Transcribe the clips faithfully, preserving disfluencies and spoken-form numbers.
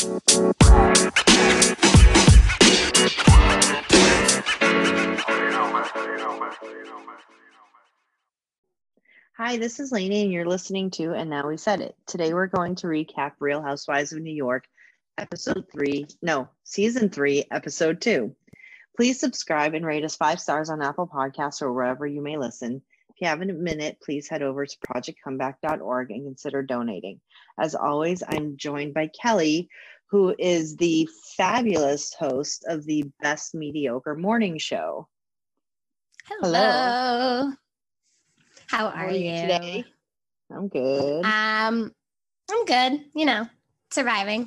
Hi, this is Lainey, and you're listening to And Now We Said It. Today we're going to recap Real Housewives of New York, episode three, no, season three, episode two. Please subscribe and rate us five stars on Apple Podcasts or wherever you may listen. If you have a minute, please head over to project comeback dot org and consider donating. As always, I'm joined by Kelly, who is the fabulous host of the Best Mediocre Morning Show. Hello. Hello. How are, How are you, you today? I'm good. Um, I'm good. You know, surviving.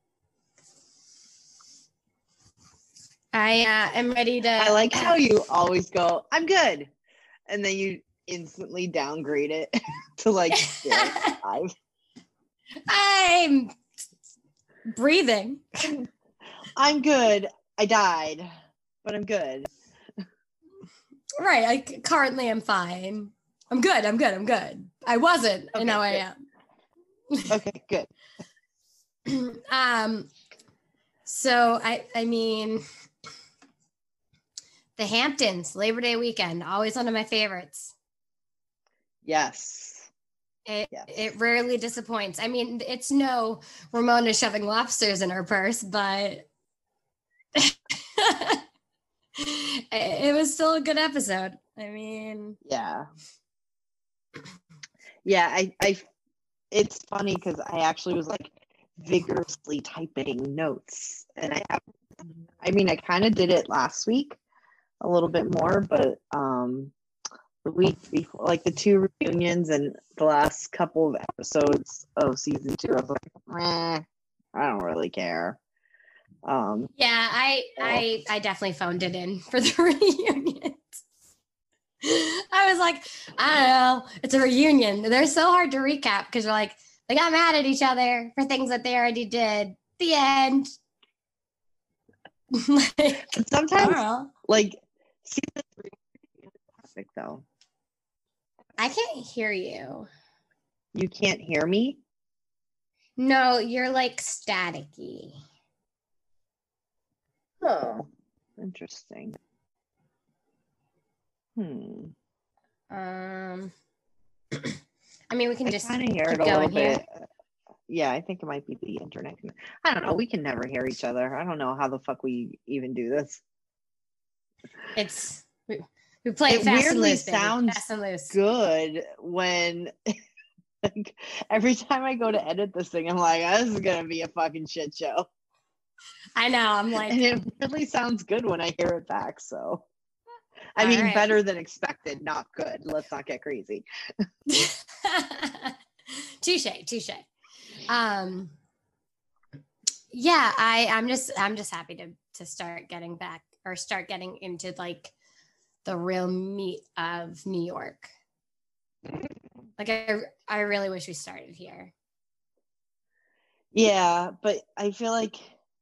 I uh, am ready to. I like how you always go, I'm good. And then you instantly downgrade it to like five. I'm breathing. I'm good. I died, but I'm good. Right. I currently am fine. I'm good. I'm good. I'm good. I wasn't, okay, and now good. I am. Okay, good. um, so I, I mean, the Hamptons, Labor Day weekend, always one of my favorites. Yes. It yes. it rarely disappoints. I mean, it's no Ramona shoving lobsters in her purse, but it, it was still a good episode. I mean, yeah. Yeah, I, I, it's funny because I actually was like vigorously typing notes, and I have, I mean, I kind of did it last week a little bit more, but um, the week before, like the two reunions and the last couple of episodes of season two, I was like, eh, I don't really care. Um, yeah, I, so. I, I definitely phoned it in for the reunions. I was like, I don't know. It's a reunion. They're so hard to recap because you're like, they got mad at each other for things that they already did. The end. like, sometimes, like, season three is classic, though. I can't hear you. You can't hear me? No, you're like staticky. Oh, interesting. Hmm. Um, I mean, we can I just kind of hear keep it a going little here. bit. Yeah, I think it might be the internet. I don't know. We can never hear each other. I don't know how the fuck we even do this. It's we, we play it fast weirdly and loose, sounds fast and loose. good when like every time I go to edit this thing, I'm like, oh, this is gonna be a fucking shit show. I know. I'm like, and it really sounds good when I hear it back. So. I All mean, right. better than expected, not good. Let's not get crazy. Touche, touche. Um, yeah, I, I'm just, I'm just happy to to start getting back or start getting into like the real meat of New York. Like, I, I really wish we started here. Yeah, but I feel like,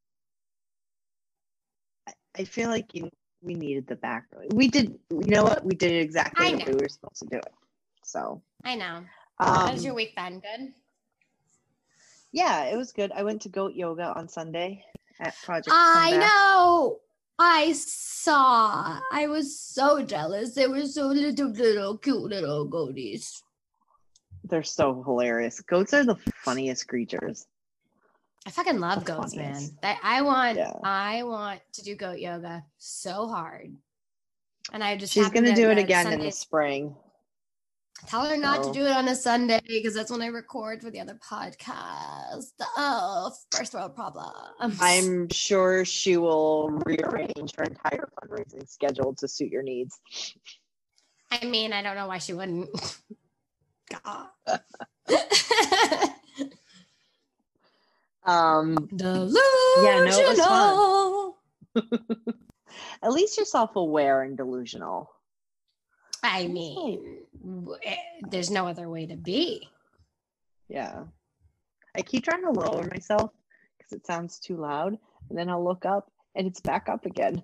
I feel like you. We needed the back. We did, you know what? We did it exactly the way we were supposed to do it. So. I know. Um, How was your week then? Good? Yeah, it was good. I went to goat yoga on Sunday at Project I Comeback. know. I saw. I was so jealous. They were so little, little, cute little goaties. They're so hilarious. Goats are the funniest creatures. I fucking love the goats, funniest. man. I, I want yeah. I want to do goat yoga so hard. And I just She's gonna to, do it uh, again Sunday, in the spring. Tell her not so. to do it on a Sunday because that's when I record for the other podcast. Oh, first world problems. I'm sure she will rearrange her entire fundraising schedule to suit your needs. I mean, I don't know why she wouldn't. God. Um, Delusional. Yeah, no, it was fun. At least you're self-aware and delusional. I mean, there's no other way to be. Yeah. I keep trying to lower myself because it sounds too loud, and then I'll look up and it's back up again.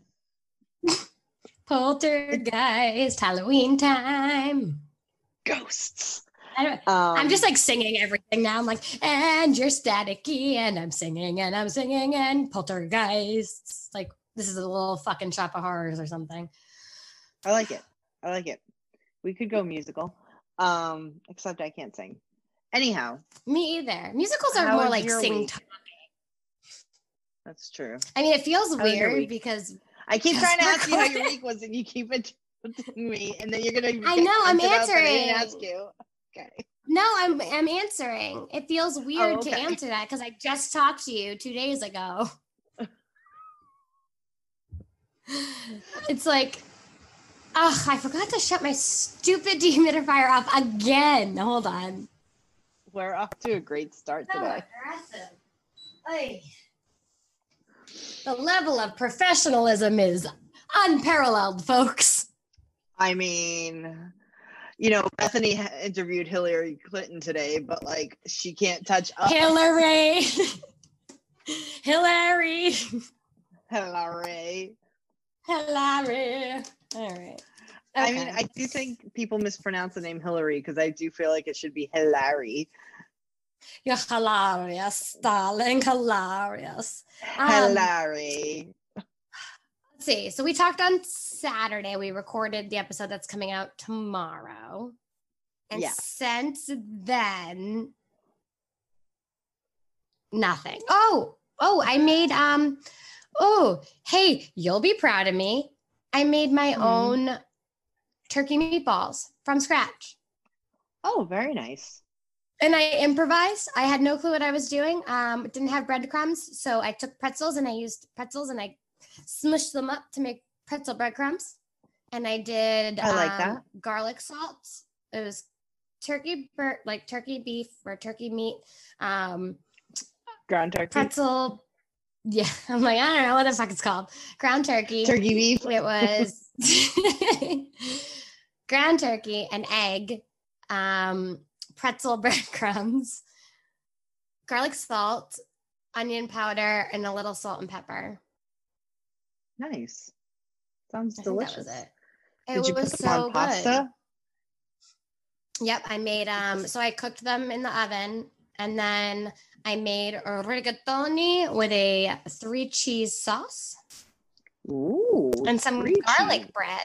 Poltergeist, Halloween time. Ghosts. I don't, Um, I'm just like singing everything now. I'm like, and you're staticky, and I'm singing, and I'm singing, and poltergeists. Like, this is a little fucking shop of horrors or something. I like it. I like it. We could go musical. Um, except I can't sing. Anyhow. Me either. Musicals are how more was like your sing week? talking. That's true. I mean, it feels How was your weird week? because I keep because trying to we're ask you how your recording. week was, and you keep interrupting me, and then you're gonna I get know, I'm grunted out that I didn't answering. ask you. Okay. No, I'm I'm answering. It feels weird Oh, to okay. answer that because I just talked to you two days ago. It's like, oh, I forgot to shut my stupid dehumidifier off again. Hold on. We're off to a great start So today. aggressive. Ay. The level of professionalism is unparalleled, folks. I mean, you know, Bethany ha- interviewed Hillary Clinton today, but like she can't touch us. Hillary. Hillary. Hillary. Hillary. All right. I Okay. mean, I do think people mispronounce the name Hillary because I do feel like it should be Hillary. You're hilarious, darling. Hilarious. Um, Hillary. Let's see. So we talked on Saturday. We recorded the episode that's coming out tomorrow. And Yeah. since then, nothing. Oh, oh, I made, um, oh, hey, you'll be proud of me. I made my Mhm. own turkey meatballs from scratch. Oh, very nice. And I improvised. I had no clue what I was doing. Um, didn't have breadcrumbs. So I took pretzels and I used pretzels and I smushed them up to make pretzel breadcrumbs. And I did I like um, that. garlic salt. It was turkey, bur- like turkey beef or turkey meat, um, Ground turkey. pretzel. Yeah, I'm like, I don't know what the fuck it's called. Ground turkey. Turkey beef. It was ground turkey, an egg, um, pretzel breadcrumbs, garlic salt, onion powder, and a little salt and pepper. Nice. Sounds I delicious. think that was it. It Did you was put them so on pasta? good. Yep, I made um. So I cooked them in the oven, and then I made a rigatoni with a three cheese sauce Ooh. and some three garlic cheese. bread.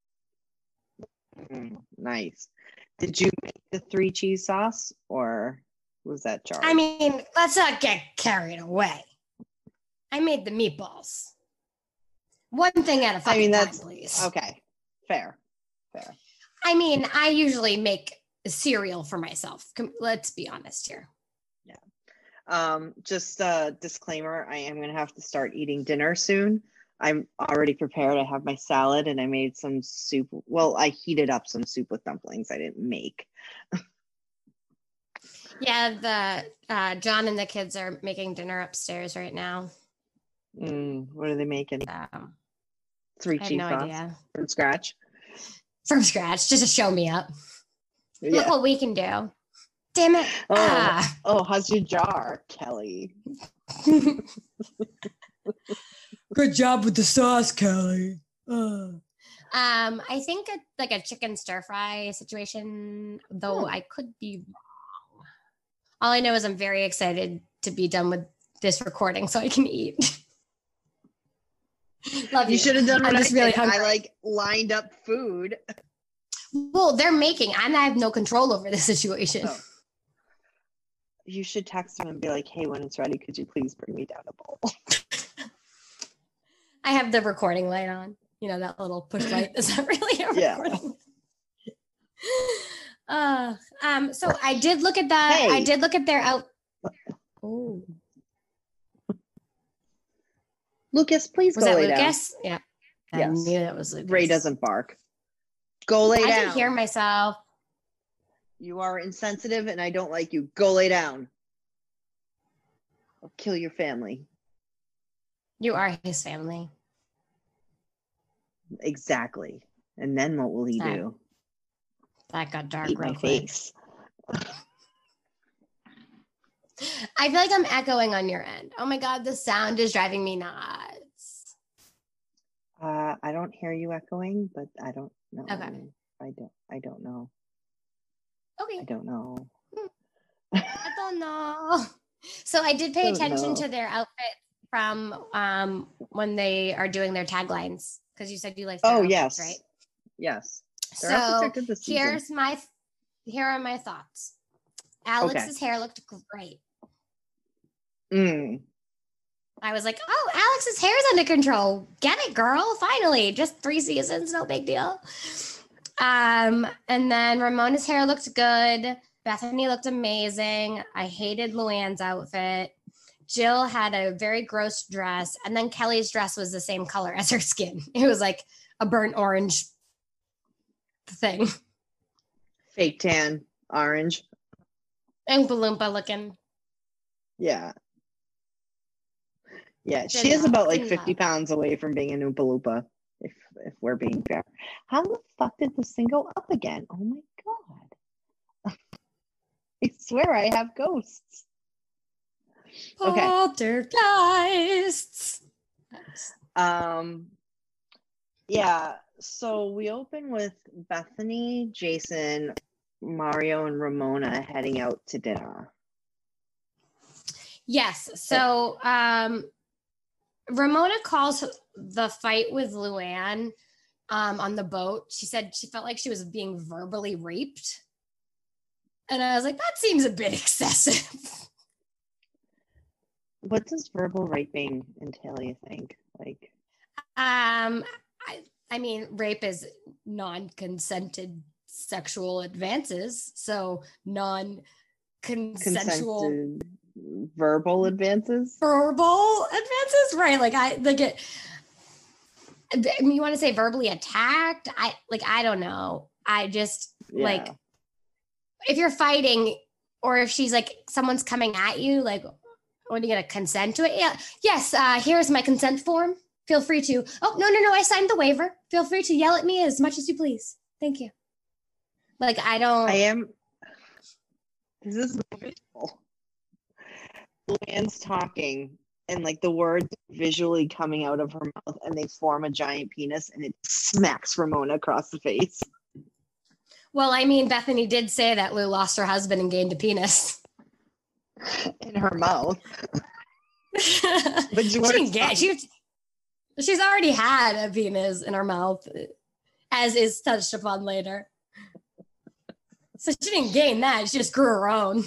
Mm, nice. Did you make the three cheese sauce or was that jar? I mean, let's not get carried away. I made the meatballs. One thing at a fucking I mean, time, that's please. okay. Fair. Fair. I mean, I usually make cereal for myself. Com- Let's be honest here. Yeah. Um, just a disclaimer, I am gonna have to start eating dinner soon. I'm already prepared. I have my salad and I made some soup. Well, I heated up some soup with dumplings I didn't make. Yeah, the uh, John and the kids are making dinner upstairs right now. Mm, what are they making? Um, Three I have cheese no sauce idea. from scratch. From scratch, just to show me up. Yeah. Look what we can do. Damn it. Oh, Ah. oh, how's your jar, Kelly? Good job with the sauce, Kelly. Uh. Um, I think a, like a chicken stir fry situation, though Hmm. I could be wrong. All I know is I'm very excited to be done with this recording so I can eat. Love you. You should have done what I'm I just really did. hungry. I like lined up food. Well, they're making, and I have no control over this situation. Oh. You should text them and be like, hey, when it's ready, could you please bring me down a bowl? I have the recording light on. You know, that little push light. Is that really a Yeah. recording? uh, um, so I did look at that. Hey. I did look at their out. Oh, Lucas, please was go that lay Lucas? Yeah. I Yes. knew that was Lucas. Ray doesn't bark. Go lay I down. can hear myself. You are insensitive and I don't like you. Go lay down. I'll kill your family. You are his family. Exactly. And then what will he That- do? That got dark Eat real my quick. face. I feel like I'm echoing on your end. Oh my God, the sound is driving me nuts. Uh, I don't hear you echoing, but I don't know. Okay. I don't. I don't know. Okay. I don't know. I don't know. So I did pay Don't attention know. to their outfit from um when they are doing their taglines because you said you like their Oh outfits, yes, right? yes. Their outfits are So good this season. here's my here are my thoughts. Alex's hair looked great. Mm. I was like, oh, Alex's hair's under control. Get it, girl. Finally. Just three seasons, no big deal. Um, and then Ramona's hair looked good. Bethany looked amazing. I hated Luann's outfit. Jill had a very gross dress. And then Kelly's dress was the same color as her skin. It was like a burnt orange thing. Fake tan, orange. And Oompa Loompa looking. Yeah. Yeah, Didn't she is love- about like didn't fifty love. pounds away from being an Oompa Loompa, if if we're being fair. How the fuck did this thing go up again? Oh my god. I swear I have ghosts. Okay. Poltergeists. Um yeah, so we open with Bethany, Jason, Mario, and Ramona heading out to dinner. Yes. So um Ramona calls the fight with Luann um, on the boat. She said she felt like she was being verbally raped. And I was like, that seems a bit excessive. What does verbal raping entail, you think? Like, um, I, I mean, rape is non-consented sexual advances. So non-consensual consented verbal advances? verbal advances, right? Like I like it. I mean, you want to say verbally attacked? I like I don't know. I just Yeah. like if you're fighting or if she's like someone's coming at you, like when are you gonna consent to it? Yeah. Yes, uh, here's my consent form. Feel free to. Oh, no, no, no, I signed the waiver. Feel free to yell at me as much as you please. Thank you. Like I don't I am this is visual. Luann's talking and like the words visually coming out of her mouth and they form a giant penis and it smacks Ramona across the face. Well, I mean, Bethany did say that Lou lost her husband and gained a penis. In her mouth. But she didn't get she, she's already had a penis in her mouth, as is touched upon later. So she didn't gain that, she just grew her own.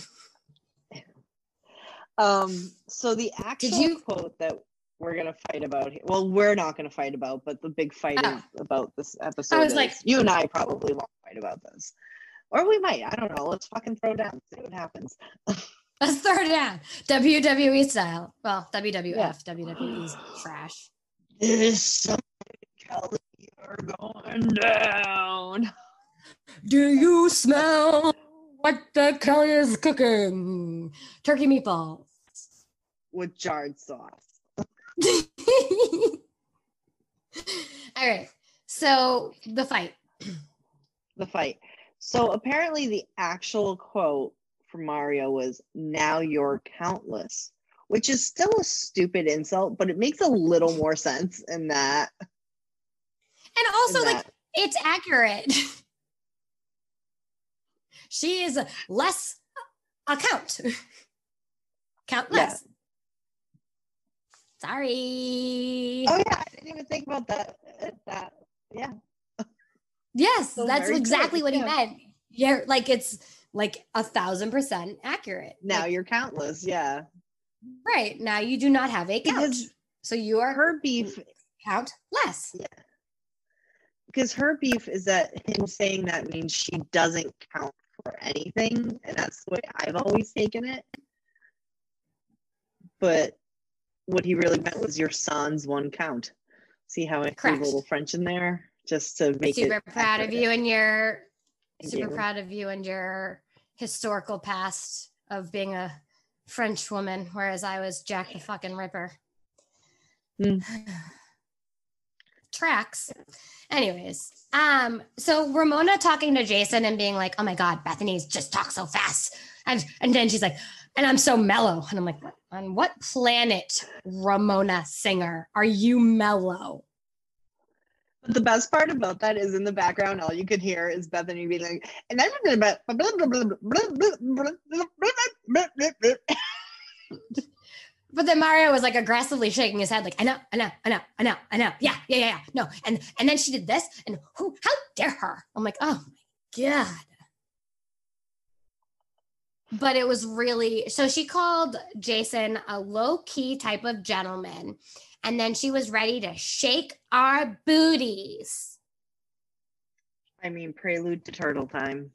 Um, so the actual you- quote that we're gonna fight about here, well, we're not gonna fight about, but the big fight Oh. is about this episode. I was is, like- you and I probably won't fight about this. Or we might, I don't know. Let's fucking throw down, see what happens. Let's throw it down. W W E style. Well, W W F, Yeah. W W E's trash. There's something, Kelly, you're going down. Do you smell what the Kelly is cooking? Turkey meatballs. With jarred sauce. All right. So the fight. The fight. So apparently the actual quote from Mario was, now you're countless, which is still a stupid insult, but it makes a little more sense in that. And also, in like, that. it's accurate. She is less a count. Count less. Yeah. Sorry. Oh yeah, I didn't even think about that. That yeah. Yes, So that's very exactly good, what he yeah. meant. Yeah, like it's like a thousand percent accurate. Now Like, you're countless, yeah. right now you do not have a count, Because so you are her beef count less. because her beef is that him saying that means she doesn't count for anything, and that's the way I've always taken it. But what he really meant was your son's one count. See how I threw Correct. a little French in there just to make Super it proud of accurate. you and your Thank super you. proud of you and your historical past of being a French woman, whereas I was Jack the fucking Ripper. Hmm. Tracks. Anyways, um, so Ramona talking to Jason and being like, "Oh my God, Bethany's just talk so fast," and and then she's like, "And I'm so mellow," and I'm like, what, "On what planet, Ramona Singer, are you mellow?" But the best part about that is in the background, all you could hear is Bethany being like, and then but then Mario was like aggressively shaking his head, like, I know, I know, I know, I know, I know. Yeah, yeah, yeah, yeah. No. And and then she did this, and who, how dare her? I'm like, oh my God. But it was really, so she called Jason a low-key type of gentleman. And then she was ready to shake our booties. I mean, prelude to turtle time.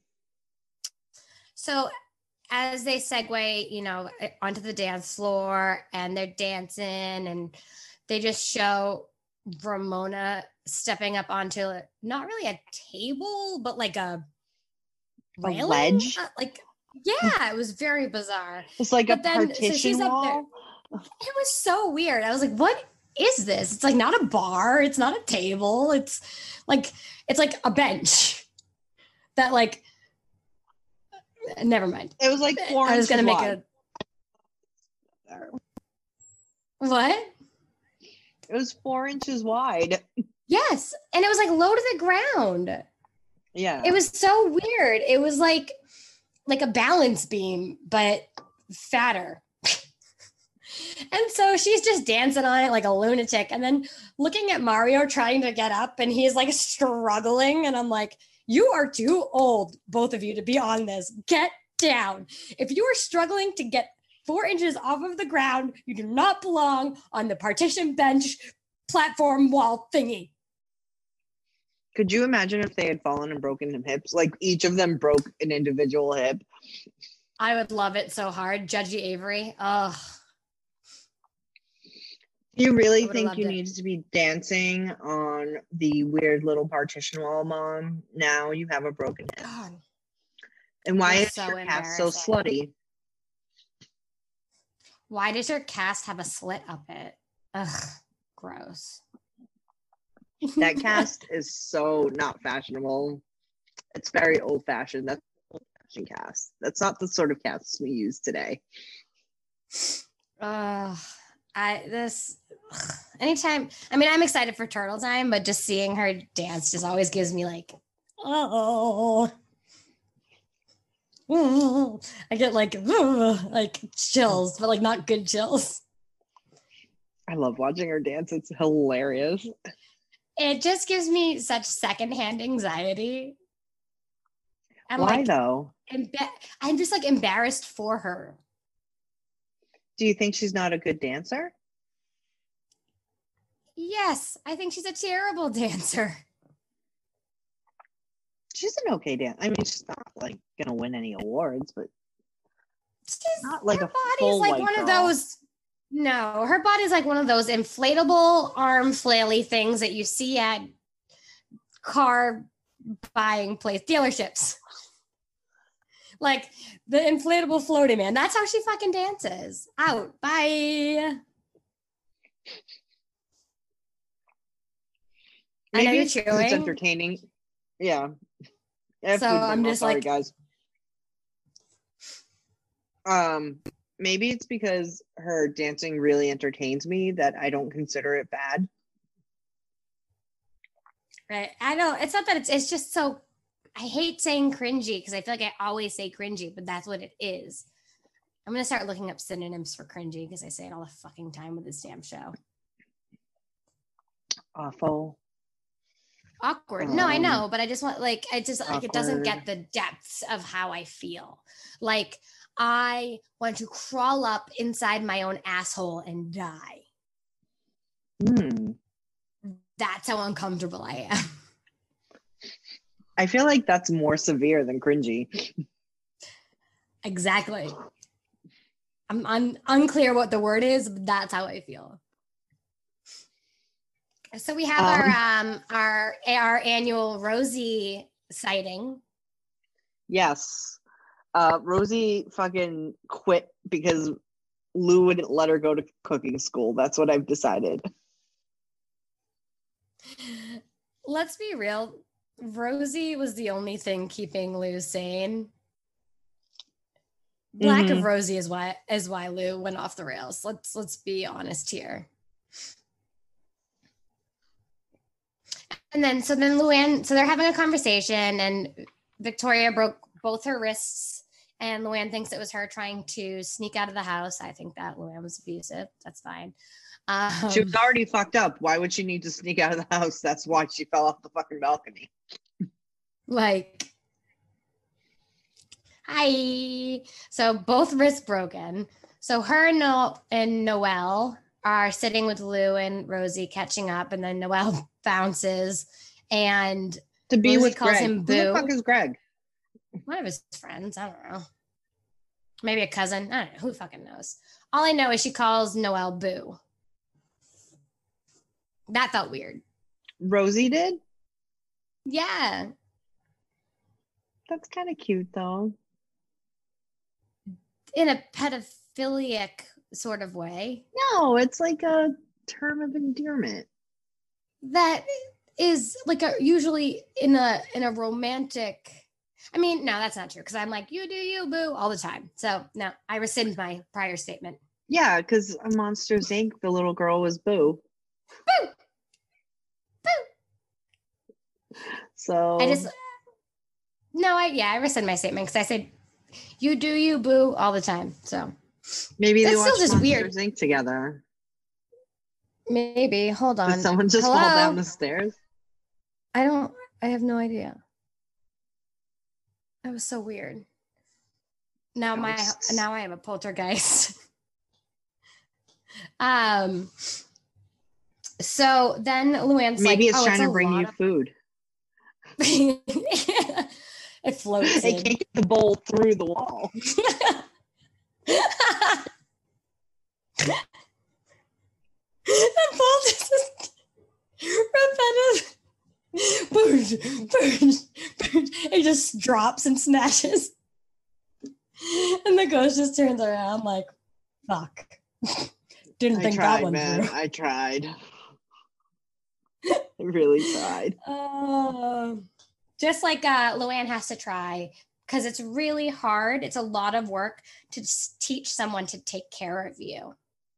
So as they segue, you know, onto the dance floor and they're dancing and they just show Ramona stepping up onto not really a table, but like a, a railing? ledge. Uh, like, yeah, it was very bizarre. It's like but a then, partition so she's wall. Up there. It was so weird. I was like, what is this? It's like not a bar. It's not a table. It's like, it's like a bench that like, never mind. It was like four I was going to make wide. a, what? It was four inches wide. Yes. And it was like low to the ground. Yeah. It was so weird. It was like, like a balance beam, but fatter. And so she's just dancing on it like a lunatic and then looking at Mario trying to get up and he's like struggling. And I'm like, you are too old, both of you, to be on this. Get down. If you are struggling to get four inches off of the ground, you do not belong on the partition bench platform wall thingy. Could you imagine if they had fallen and broken them hips? Like each of them broke an individual hip. I would love it so hard. Judgy Avery. Ugh. Do you really think you it. need to be dancing on the weird little partition wall, Mom? Now you have a broken hip. God. And why That's is so your cast so slutty? Why does your cast have a slit up it? Ugh, gross. That cast is so not fashionable. It's very old-fashioned. That's old-fashioned cast. That's not the sort of cast we use today. Uh, I this anytime. I mean, I'm excited for Turtle Time, but just seeing her dance just always gives me like, oh, I get like like chills, but like not good chills. I love watching her dance. It's hilarious. It just gives me such secondhand anxiety. I'm Why like, though? Emba- I'm just like embarrassed for her. Do you think she's not a good dancer? Yes, I think she's a terrible dancer. She's an okay dancer. I mean, she's not like gonna win any awards, but she's not like her a body's full like white one girl. of those. No, her body's like one of those inflatable arm flaily things that you see at car buying place dealerships. Like the inflatable floaty man. That's how she fucking dances. Out. Bye. Maybe I know you're it's, chewing. It's entertaining. Yeah. So I'm just sorry, like, guys. Um, maybe it's because her dancing really entertains me that I don't consider it bad. Right. I know. It's not that it's, it's just so, I hate saying cringy because I feel like I always say cringy, but that's what it is. I'm going to start looking up synonyms for cringy because I say it all the fucking time with this damn show. Awful. Awkward. Um, no, I know, but I just want, like, I just, awkward. Like, it doesn't get the depths of how I feel. Like, I want to crawl up inside my own asshole and die. Hmm. That's how uncomfortable I am. I feel like that's more severe than cringy. Exactly. I'm, I'm unclear what the word is, but that's how I feel. So we have um, our um our our annual Rosie sighting. Yes. Uh, Rosie fucking quit because Lou wouldn't let her go to cooking school. That's what I've decided. Let's be real. Rosie was the only thing keeping Lou sane. Lack mm-hmm. of Rosie is why is why Lou went off the rails. Let's let's be honest here. And then, so then Luann, so they're having a conversation, and Victoria broke both her wrists, and Luann thinks it was her trying to sneak out of the house. I think that Luann was abusive. That's fine. Um, She was already fucked up. Why would she need to sneak out of the house? That's why she fell off the fucking balcony. Like, hi. So both wrists broken. So her and, no- and Noelle are sitting with Lou and Rosie catching up, and then Noelle bounces, and To be Rosie with calls Greg. him Who the Boo. fuck is Greg? One of his friends. I don't know. Maybe a cousin. I don't know. Who fucking knows? All I know is she calls Noelle Boo. That felt weird. Rosie did? Yeah. That's kind of cute, though. In a pedophilic sort of way. No, it's like a term of endearment. That is like a, usually in a in a romantic. I mean, no, that's not true, because I'm like, you do you, boo, all the time. So no, I rescind my prior statement. Yeah, because on Monsters Incorporated, the little girl was Boo. Boo! Boo! So I just, no, I, yeah, I rescind my statement, because I said, you do you, boo, all the time. So maybe that's they still watched just Monsters weird. Incorporated together. Maybe. Hold on. Did someone just Hello? fall down the stairs? I don't, I have no idea. That was so weird. Now Ghosts. my, now I have a poltergeist. um, so then Luann's Maybe like, it's oh, trying it's to bring you of- food. It floats It in. can't get the bowl through the wall. That bowl just repetitive. Boom, boom, boom. It just drops and smashes. And the ghost just turns around like, fuck. Didn't I think tried, that one man. through. I tried. I really tried. Uh, just like uh, Luann has to try, because it's really hard. It's a lot of work to s- teach someone to take care of you.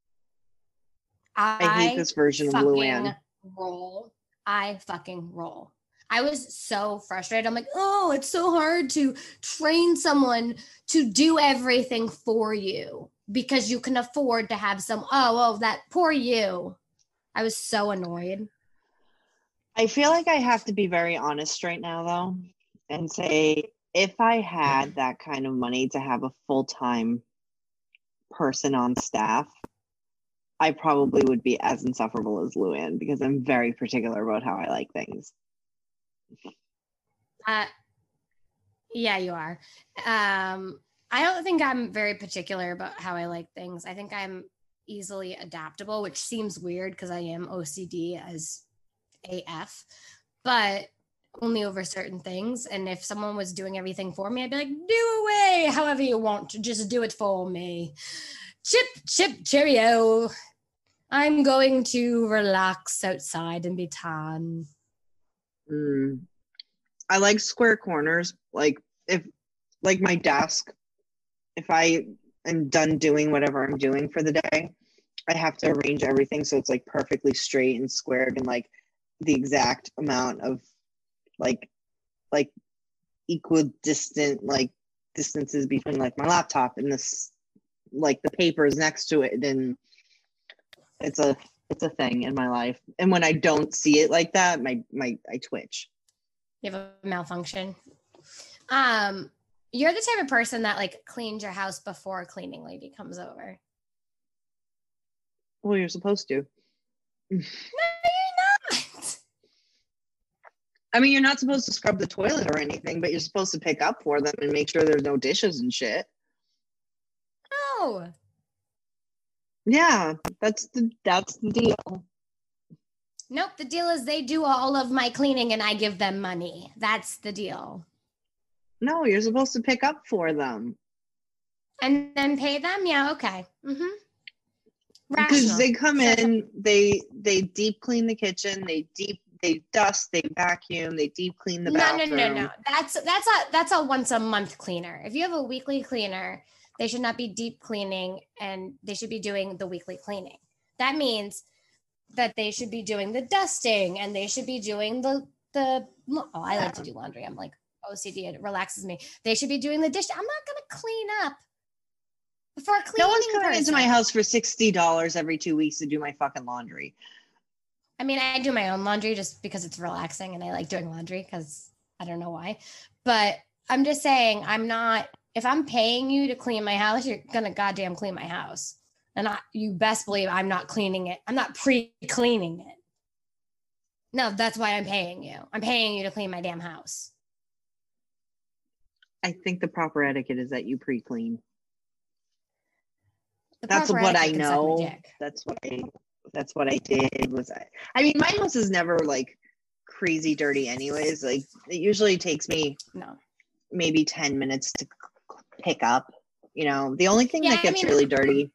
I, I hate this version of fucking Luann. roll. I fucking roll. I was so frustrated. I'm like, oh, it's so hard to train someone to do everything for you because you can afford to have some, oh, oh, that poor you. I was so annoyed. I feel like I have to be very honest right now, though, and say if I had that kind of money to have a full-time person on staff, I probably would be as insufferable as Luann because I'm very particular about how I like things. Uh, yeah, you are. Um, I don't think I'm very particular about how I like things. I think I'm easily adaptable, which seems weird because I am O C D as A F, but only over certain things. And if someone was doing everything for me, I'd be like, do away however you want to, just do it for me. Chip, chip, cheerio. I'm going to relax outside and be tan. Mm. I like square corners. Like if, like my desk, if I am done doing whatever I'm doing for the day, I have to arrange everything so it's like perfectly straight and squared and like the exact amount of like like equidistant like distances between like my laptop and this like the papers next to it, and it's a it's a thing in my life. And when I don't see it like that, my my I twitch. You have a malfunction. Um, you're the type of person that like cleans your house before a cleaning lady comes over. Well, you're supposed to. No, you're not. I mean, you're not supposed to scrub the toilet or anything, but you're supposed to pick up for them and make sure there's no dishes and shit. No. Yeah, that's the that's the deal. Nope. The deal is they do all of my cleaning and I give them money. That's the deal. No, you're supposed to pick up for them. And then pay them? Yeah, okay. Mm-hmm. Because they come in, they they deep clean the kitchen, they deep they dust, they vacuum, they deep clean the no, bathroom. No, no, no, no. That's that's a that's a once a month cleaner. If you have a weekly cleaner, they should not be deep cleaning and they should be doing the weekly cleaning. That means that they should be doing the dusting and they should be doing the the oh, I like to do laundry. I'm like O C D, it relaxes me. They should be doing the dish. I'm not gonna clean up for a cleaning No one's coming person. into my house for sixty dollars every two weeks to do my fucking laundry. I mean, I do my own laundry just because it's relaxing and I like doing laundry because I don't know why. But I'm just saying, I'm not, if I'm paying you to clean my house, you're going to goddamn clean my house. And I, you best believe I'm not cleaning it. I'm not pre-cleaning it. No, that's why I'm paying you. I'm paying you to clean my damn house. I think the proper etiquette is that you pre-clean. The That's proper what I etiquette can suck my know. dick. That's what I that's what I did was I I mean my house is never like crazy dirty anyways. Like it usually takes me No. maybe ten minutes to pick up. You know, the only thing Yeah, that gets I mean, really dirty.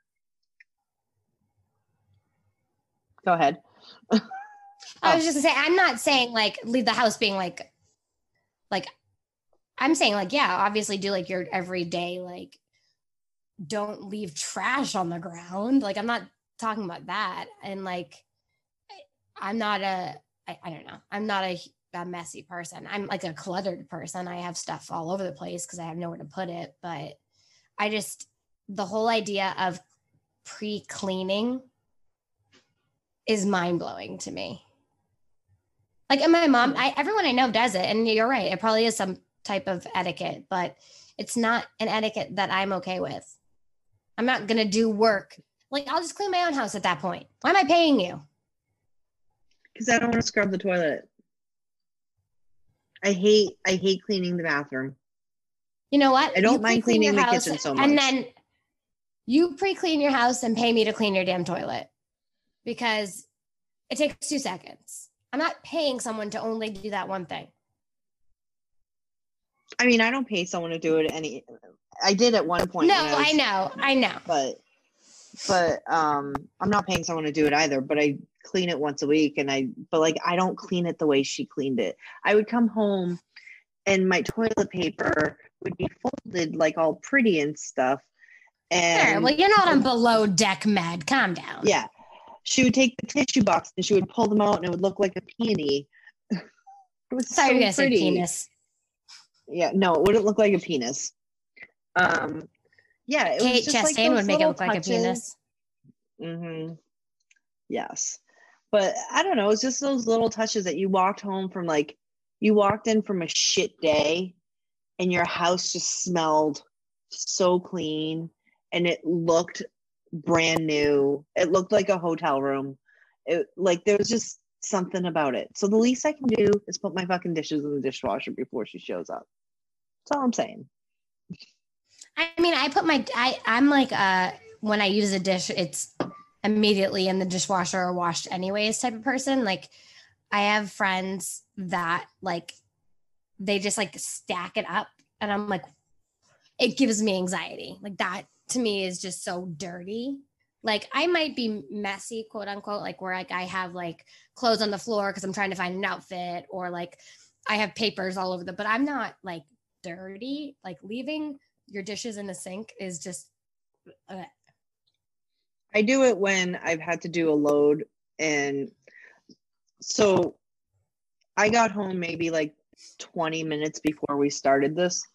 Go ahead. I was just gonna say, I'm not saying like leave the house being like, like, I'm saying like, yeah, obviously do like your everyday, like, don't leave trash on the ground. Like, I'm not talking about that. And like, I'm not a, I, I don't know, I'm not a, a messy person. I'm like a cluttered person. I have stuff all over the place because I have nowhere to put it. But I just, the whole idea of pre-cleaning is mind-blowing to me. Like, and my mom, I, everyone I know does it. And you're right. It probably is some type of etiquette, but it's not an etiquette that I'm okay with. I'm not going to do work. Like, I'll just clean my own house at that point. Why am I paying you? Because I don't want to scrub the toilet. I hate, I hate cleaning the bathroom. You know what? I don't You mind pre-clean cleaning your the house, kitchen so much. and then you pre-clean your house and pay me to clean your damn toilet because it takes two seconds. I'm not paying someone to only do that one thing. I mean, I don't pay someone to do it any. I did at one point. No, I, was, I know, I know. But, but um, I'm not paying someone to do it either. But I clean it once a week, and I. But like, I don't clean it the way she cleaned it. I would come home, and my toilet paper would be folded like all pretty and stuff. And Sure. Well, you're not on below deck med. Calm down. Yeah, she would take the tissue box and she would pull them out, and it would look like a peony. It was Sorry, so you're gonna pretty. say penis. Yeah, no, it wouldn't look like a penis. Um, yeah, it Kate was just Chastain like would make it look touches. like a penis. Mm-hmm. Yes, but I don't know. It's just those little touches that you walked home from, like you walked in from a shit day, and your house just smelled so clean, and it looked brand new. It looked like a hotel room. It like there was just something about it. So the least I can do is put my fucking dishes in the dishwasher before she shows up. That's all I'm saying. I mean, I put my I I'm like uh when I use a dish, it's immediately in the dishwasher or washed anyways type of person. Like I have friends that like they just like stack it up, and I'm like, it gives me anxiety. Like that to me is just so dirty. Like I might be messy, quote unquote, like where like I have like clothes on the floor because I'm trying to find an outfit, or like I have papers all over the, but I'm not like dirty. Like leaving your dishes in the sink is just. Uh, I do it when I've had to do a load, and so I got home maybe like twenty minutes before we started this.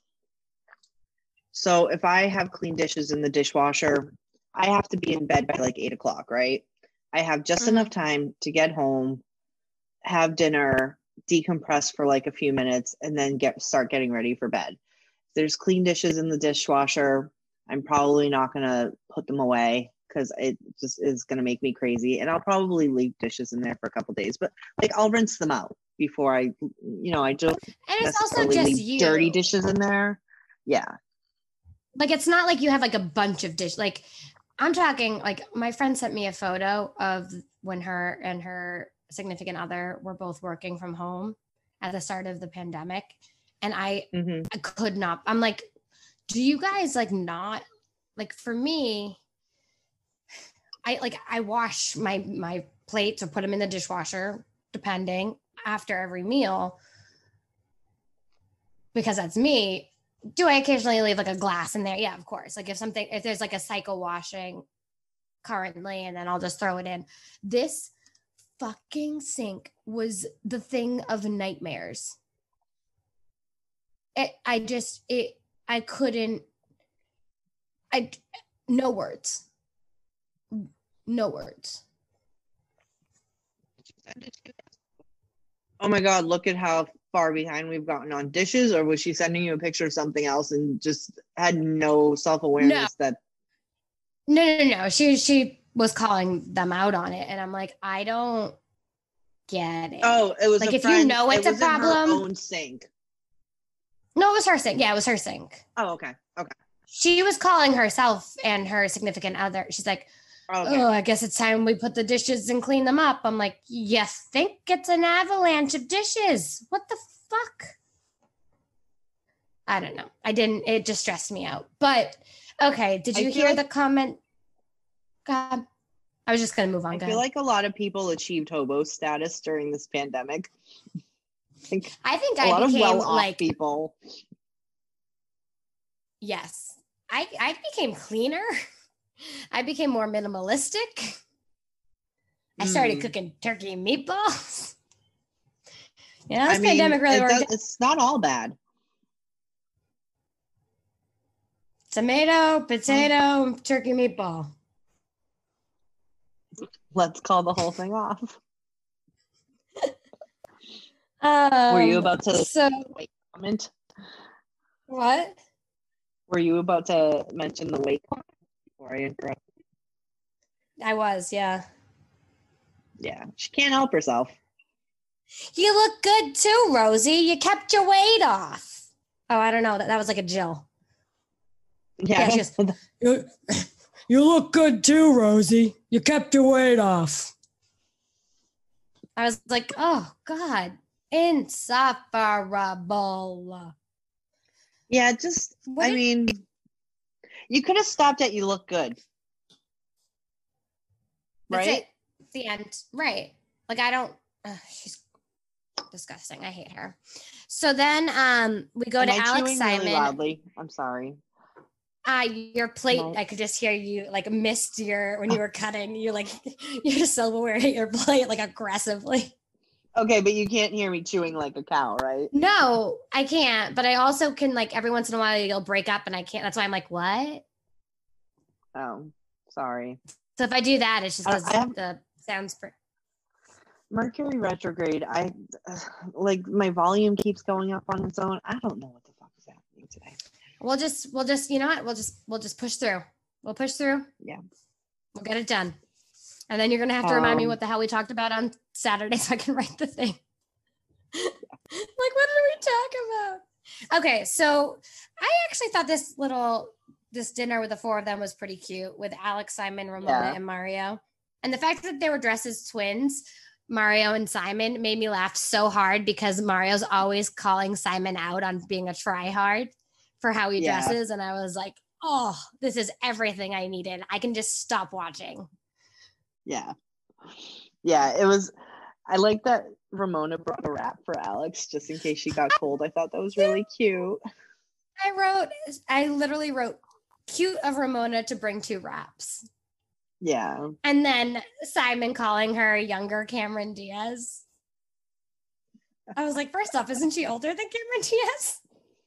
So if I have clean dishes in the dishwasher, I have to be in bed by like eight o'clock, right? I have just mm-hmm. enough time to get home, have dinner, decompress for like a few minutes, and then get start getting ready for bed. If there's clean dishes in the dishwasher, I'm probably not going to put them away because it just is going to make me crazy. And I'll probably leave dishes in there for a couple days, but like I'll rinse them out before I, you know, I don't and it's also just leave you. dirty dishes in there. Yeah. Like, it's not like you have like a bunch of dish. Like I'm talking like my friend sent me a photo of when her and her significant other were both working from home at the start of the pandemic. And I, mm-hmm. I could not, I'm like, do you guys like not like for me, I like, I wash my, my plates or put them in the dishwasher, depending after every meal, because that's me. Do I occasionally leave like a glass in there? Yeah, of course. Like if something, if there's like a cycle washing currently, and then I'll just throw it in. This fucking sink was the thing of nightmares. It, I just, it, I couldn't, I, no words. No words. Oh my God, look at how far behind we've gotten on dishes. Or was she sending you a picture of something else and just had no self-awareness no. that No, no, no. She she was calling them out on it. And I'm like, I don't get it. Oh, it was like a if friend, you know it's it a problem. Her own sink. No, it was her sink. Yeah, it was her sink. Oh, okay. Okay. She was calling herself and her significant other. She's like, okay. Oh, I guess it's time we put the dishes and clean them up. I'm like, you think it's an avalanche of dishes? What the fuck? I don't know. I didn't, it just stressed me out. But okay, did you hear like, the comment? God, I was just going to move on. I Go feel ahead. like a lot of people achieved hobo status during this pandemic. I think, I think a I lot became of well-off like people. Yes. I, I became cleaner. I became more minimalistic. I started mm. cooking turkey and meatballs. Yeah, this I pandemic mean, really it worked. Does, it's not all bad. Tomato, potato, mm. turkey meatball. Let's call the whole thing off. um, Were you about to so, wait comment? What? Were you about to mention the weight comment before I interrupt? I was, yeah. Yeah, she can't help herself. You look good too, Rosie. You kept your weight off. Oh, I don't know. That, that was like a Jill. Yeah. yeah she goes, you, you look good too, Rosie. You kept your weight off. I was like, oh, God. Insufferable. Yeah, just, what I did- mean, you could have stopped at you look good. That's right? it. The end. Right. Like, I don't, uh, she's disgusting. I hate her. So then um, we go Am to I Alex chewing Simon. Really loudly? I'm sorry. Uh, your plate, No. I could just hear you like missed your, when you were cutting, you like, your silverware hit your plate like aggressively. Okay, but you can't hear me chewing like a cow, right? No, I can't. But I also can like every once in a while you'll break up and I can't. That's why I'm like, what? Oh, sorry. So if I do that, it's just because the sounds. Per- Mercury retrograde. I uh, like my volume keeps going up on its own. I don't know what the fuck is happening today. We'll just, we'll just, you know what? We'll just, we'll just push through. We'll push through. Yeah. We'll get it done. And then you're going to have to remind um, me what the hell we talked about on Saturday so I can write the thing. Like, what did we talk about? Okay. So I actually thought this little, this dinner with the four of them was pretty cute with Alex, Simon, Ramona, yeah. and Mario. And the fact that they were dressed as twins, Mario and Simon, made me laugh so hard because Mario's always calling Simon out on being a tryhard for how he yeah. dresses. And I was like, oh, this is everything I needed. I can just stop watching. Yeah. Yeah, it was, I like that Ramona brought a wrap for Alex just in case she got cold. I thought that was really cute. I wrote, I literally wrote, cute of Ramona to bring two wraps. Yeah. And then Simon calling her younger Cameron Diaz. I was like, first off, isn't she older than Cameron Diaz?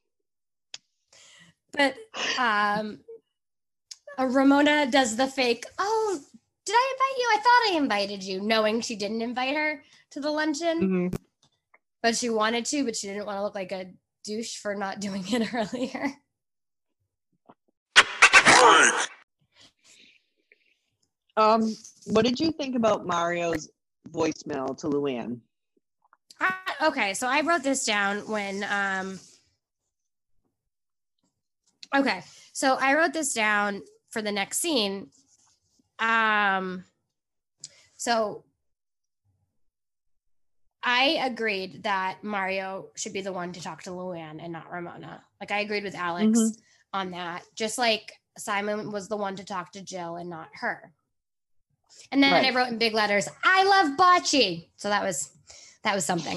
But um, Ramona does the fake, oh, did I invite you? I thought I invited you, knowing she didn't invite her to the luncheon. Mm-hmm. But she wanted to, but she didn't want to look like a douche for not doing it earlier. Um, what did you think about Mario's voicemail to Luann? I, okay, so I wrote this down when, um, okay, so I wrote this down for the next scene. Um, so I agreed that Mario should be the one to talk to Luann and not Ramona. Like I agreed with Alex mm-hmm. on that, just like Simon was the one to talk to Jill and not her. And then right. I wrote in big letters, I love bocce. So that was, that was something.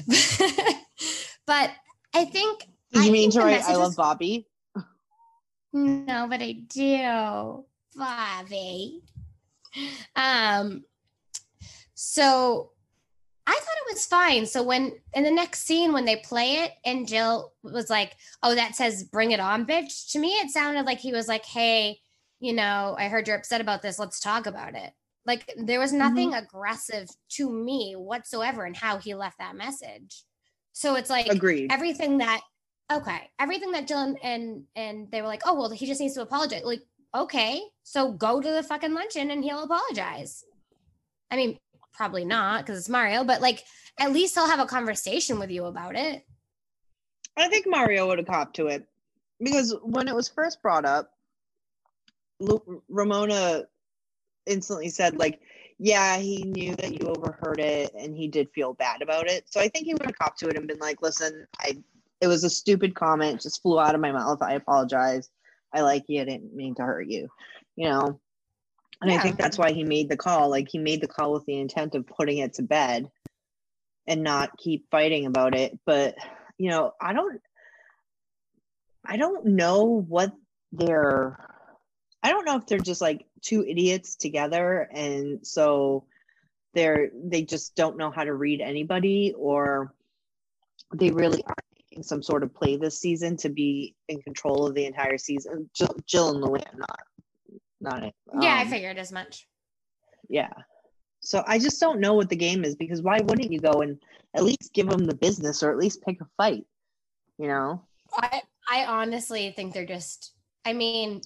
But I think. Did you I mean to write, I love Bobby? No, but I do. Bobby. Um, so I thought it was fine. So when in the next scene, when they play it and Jill was like, oh, that says bring it on, bitch. To me, it sounded like he was like, hey, you know, I heard you're upset about this. Let's talk about it. Like there was nothing mm-hmm. aggressive to me whatsoever in how he left that message. So it's like Agreed. everything that, okay, everything that Jill and, and, and they were like, oh, well, he just needs to apologize. Like, okay, so go to the fucking luncheon and he'll apologize. I mean, probably not because it's Mario, but like at least he'll have a conversation with you about it. I think Mario would have copped to it because when it was first brought up, Lu- Ramona instantly said like, yeah, he knew that you overheard it and he did feel bad about it. So I think he would have copped to it and been like, listen, I it was a stupid comment, just flew out of my mouth. I apologize. I like you. I didn't mean to hurt you, you know? And yeah. I think that's why he made the call. Like he made the call with the intent of putting it to bed and not keep fighting about it. But, you know, I don't, I don't know what they're, I don't know if they're just like two idiots together. And so they're, they just don't know how to read anybody, or they really are making some sort of play this season to be in control of the entire season. Jill, Jill and Luann, not. Not it. Yeah, um, I figured as much. Yeah. So I just don't know what the game is, because why wouldn't you go and at least give them the business, or at least pick a fight, you know? I, I honestly think they're just, I mean,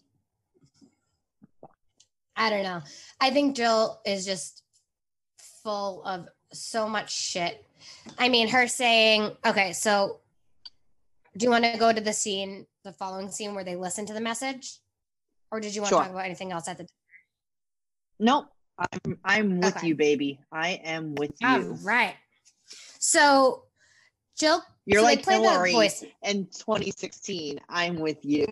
I don't know. I think Jill is just full of so much shit. I mean, her saying, okay, so do you want to go to the scene, the following scene where they listen to the message? Or did you want Sure. to talk about anything else at the time? Nope. I'm I'm with Okay. you, baby. I am with you. All right. So Jill, You're so like they Hillary the voice. in twenty sixteen. I'm with you.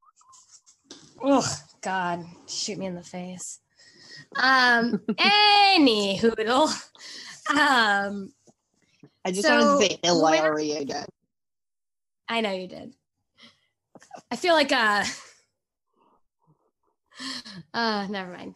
Oh God, shoot me in the face. Um, any hoodle. Um, I just so wanted to say Hillary Luann, again. I know you did. I feel like uh uh never mind.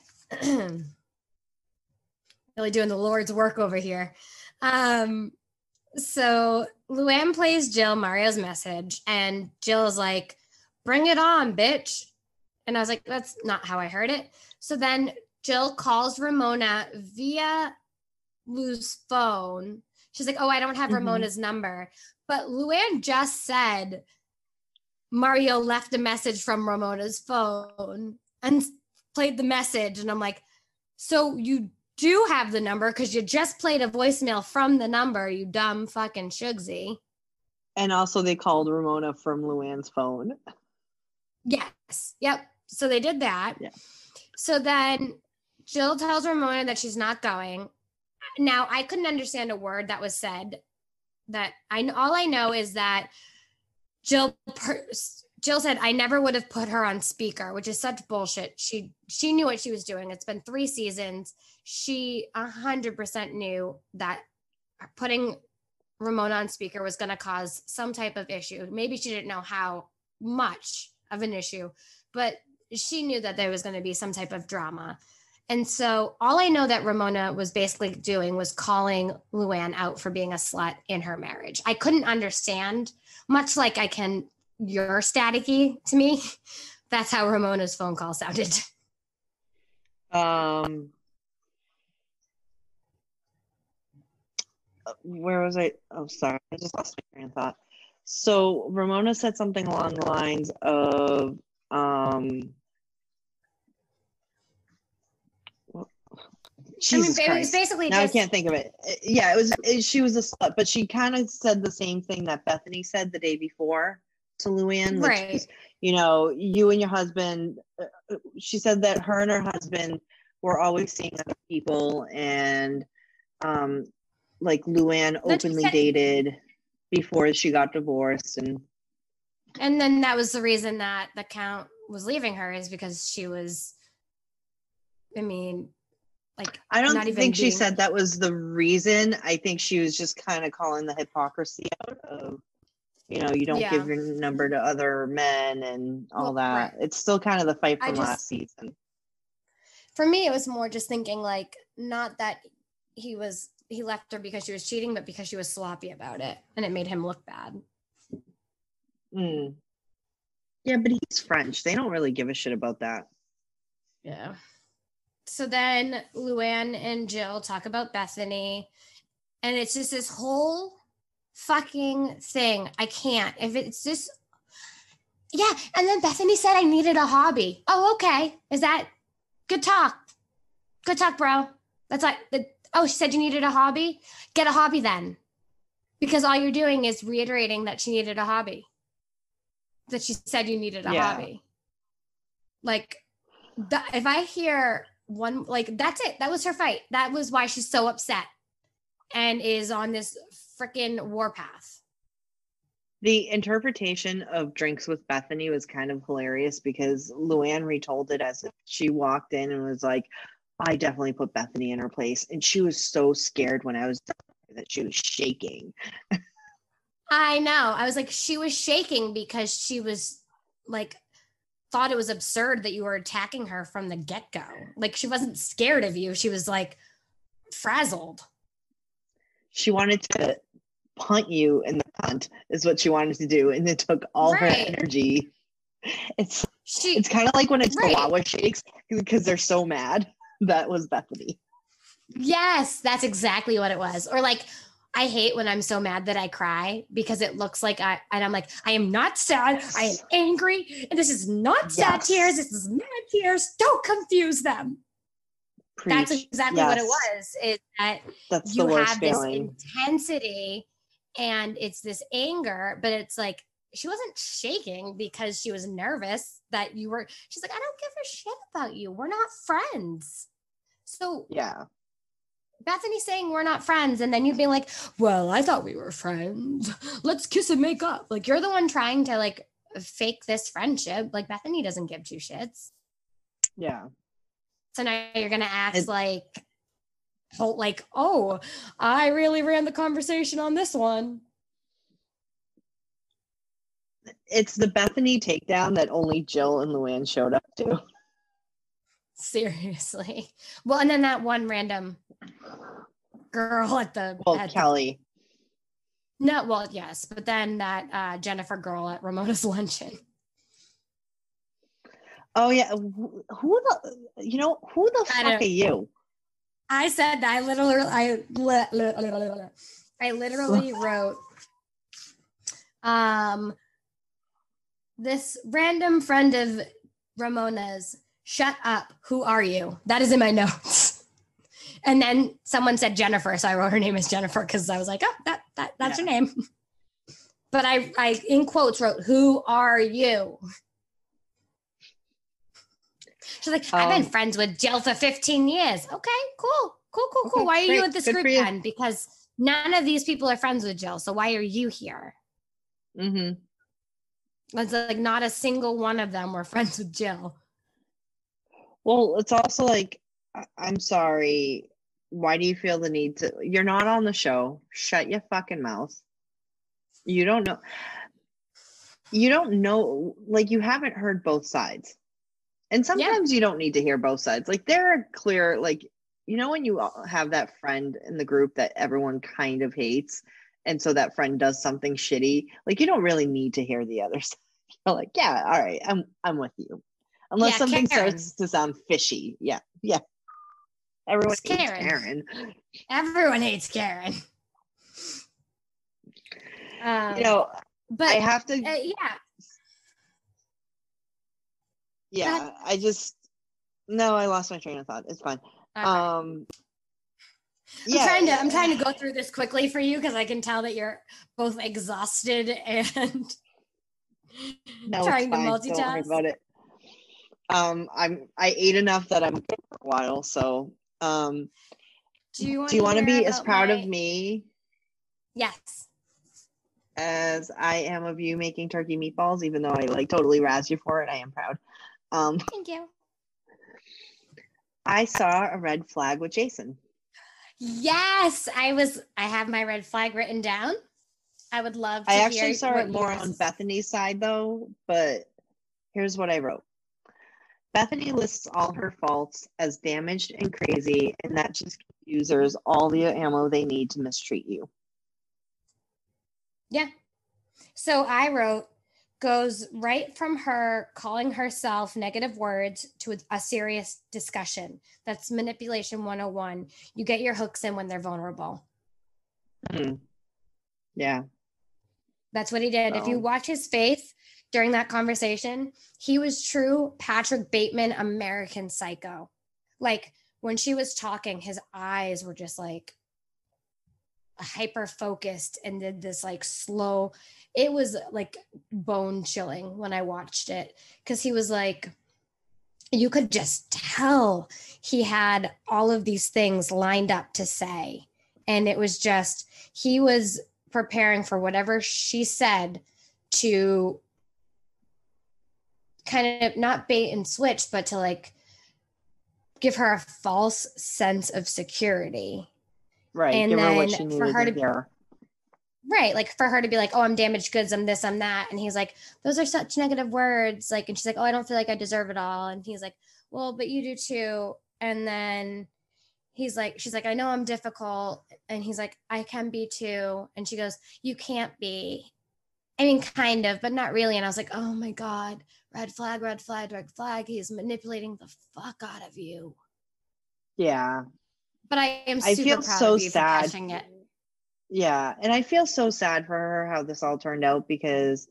Really doing the Lord's work over here. Um, so Luann plays Jill Mario's message, and Jill's like, bring it on, bitch. And I was like, that's not how I heard it. So then Jill calls Ramona via Lou's phone. She's like, oh, I don't have mm-hmm. Ramona's number. But Luann just said Mario left a message from Ramona's phone and played the message. And I'm like, so you do have the number because you just played a voicemail from the number, you dumb fucking shugsy. And also they called Ramona from Luann's phone. Yes. Yep. So they did that. Yeah. So then Jill tells Ramona that she's not going. Now, I couldn't understand a word that was said. That I all I know is that Jill per, Jill said, I never would have put her on speaker, which is such bullshit. She she knew what she was doing. It's been three seasons. She one hundred percent knew that putting Ramona on speaker was going to cause some type of issue. Maybe she didn't know how much of an issue, but she knew that there was going to be some type of drama. And so all I know that Ramona was basically doing was calling Luann out for being a slut in her marriage. I couldn't understand, much like I can, you're staticky to me. That's how Ramona's phone call sounded. Um, where was I? Oh, sorry. I just lost my train of thought. So Ramona said something along the lines of, um, Jesus I mean, it was Christ. basically now just... I can't think of it. Yeah, it was. It, she was a slut, but she kind of said the same thing that Bethany said the day before to Luann, which right? is, you know, you and your husband. Uh, she said that her and her husband were always seeing other people, and um, like Luann openly said, dated before she got divorced, and and then that was the reason that the Count was leaving her, is because she was. I mean. Like, I don't think being... she said that was the reason. I think she was just kind of calling the hypocrisy out of, you know, you don't yeah. give your number to other men and all well, that. Right. It's still kind of the fight from just, last season. For me, it was more just thinking like, not that he was, he left her because she was cheating, but because she was sloppy about it. And it made him look bad. Mm. Yeah, but he's French. They don't really give a shit about that. Yeah. So then Luann and Jill talk about Bethany. And it's just this whole fucking thing. I can't. If it's just, yeah. And then Bethany said I needed a hobby. Oh, okay. Is that good talk? Good talk, bro. That's like, oh, she said you needed a hobby? Get a hobby then. Because all you're doing is reiterating that she needed a hobby. That she said you needed a yeah. hobby. Like, th- if I hear one, like, that's it. That was her fight. That was why she's so upset and is on this freaking warpath. The interpretation of Drinks with Bethany was kind of hilarious because Luann retold it as if she walked in and was like, I definitely put Bethany in her place. And she was so scared when I was done that she was shaking. I know. I was like, she was shaking because she was like, thought it was absurd that you were attacking her from the get-go. Like, she wasn't scared of you. She was like frazzled. She wanted to punt you in the punt is what she wanted to do. And it took all right. her energy. It's she, it's kind of like when it's right. Chihuahua shakes because they're so mad. That was Bethany. Yes, that's exactly what it was. Or like, I hate when I'm so mad that I cry because it looks like I, and I'm like, I am not sad. I am angry. And this is not sad yes. tears. This is mad tears. Don't confuse them. Preach. That's exactly yes. what it was. Is that That's you the worst have this feeling. intensity and it's this anger, but it's like, she wasn't shaking because she was nervous that you were, she's like, I don't give a shit about you. We're not friends. So yeah. Bethany saying we're not friends, and then you being like, well, I thought we were friends. Let's kiss and make up. Like, you're the one trying to like fake this friendship. Like, Bethany doesn't give two shits. Yeah. So now you're gonna act it's- like, oh, like, oh, I really ran the conversation on this one. It's the Bethany takedown that only Jill and Luann showed up to. Seriously. Well, and then that one random girl at the well at Kelly. The, no, well, yes, but then that uh, Jennifer girl at Ramona's luncheon. Oh yeah, who the you know who the I fuck are you? I said that I literally I I literally wrote um this random friend of Ramona's. Shut up. Who are you? That is in my notes. And then someone said Jennifer, so I wrote her name as Jennifer because I was like, oh, that that that's yeah. her name. But I I in quotes wrote, who are you? She's like, I've um, been friends with Jill for fifteen years. Okay, cool, cool, cool, cool. Okay, why are great. you at this Good group then? Because none of these people are friends with Jill. So why are you here? Mm-hmm. It's like not a single one of them were friends with Jill. Well, it's also like, I'm sorry. Why do you feel the need to? You're not on the show. Shut your fucking mouth. You don't know. You don't know. Like, you haven't heard both sides. And sometimes yeah. you don't need to hear both sides. Like, there are clear, like, you know, when you have that friend in the group that everyone kind of hates, and so that friend does something shitty, like, you don't really need to hear the other side. You're like, yeah, all right, I'm I'm with you. Unless yeah, something Karen. starts to sound fishy. Yeah, yeah. Everyone it's hates Karen. Karen. Everyone hates Karen. Um, you know, but I have to. Uh, yeah. Yeah, I just no. I lost my train of thought. It's fine. Okay. Um. I'm yeah. trying to. I'm trying to go through this quickly for you because I can tell that you're both exhausted and no, trying to multitask. Don't worry about it. Um, I'm. I ate enough that I'm good for a while. So, um, do you want do you want to be as proud my... of me? Yes. As I am of you making turkey meatballs, even though I like totally razzed you for it, I am proud. Um, Thank you. I saw a red flag with Jason. Yes, I was. I have my red flag written down. I would love to I hear actually saw it more yours. on Bethany's side though, but here's what I wrote. Bethany lists all her faults as damaged and crazy, and that just gives users all the ammo they need to mistreat you. Yeah. So I wrote, goes right from her calling herself negative words to a serious discussion. That's manipulation one oh one. You get your hooks in when they're vulnerable. Hmm. Yeah. That's what he did. So. If you watch his face during that conversation, he was true Patrick Bateman, American Psycho. Like when she was talking, his eyes were just like hyper focused and did this like slow, it was like bone chilling when I watched it, because he was like, you could just tell he had all of these things lined up to say. And it was just, he was preparing for whatever she said to kind of not bait and switch, but to like give her a false sense of security. Right. And give then her what she for her to hear. Right. Like for her to be like, oh, I'm damaged goods, I'm this, I'm that. And he's like, those are such negative words. Like, and she's like, oh, I don't feel like I deserve it all. And he's like, well, but you do too. And then he's like, she's like, I know I'm difficult. And he's like, I can be too. And she goes, you can't be. I mean, kind of, but not really. And I was like, oh my God, red flag, red flag, red flag. He's manipulating the fuck out of you. Yeah. But I am super I feel proud so of you sad. for catching it. Yeah. And I feel so sad for her how this all turned out, because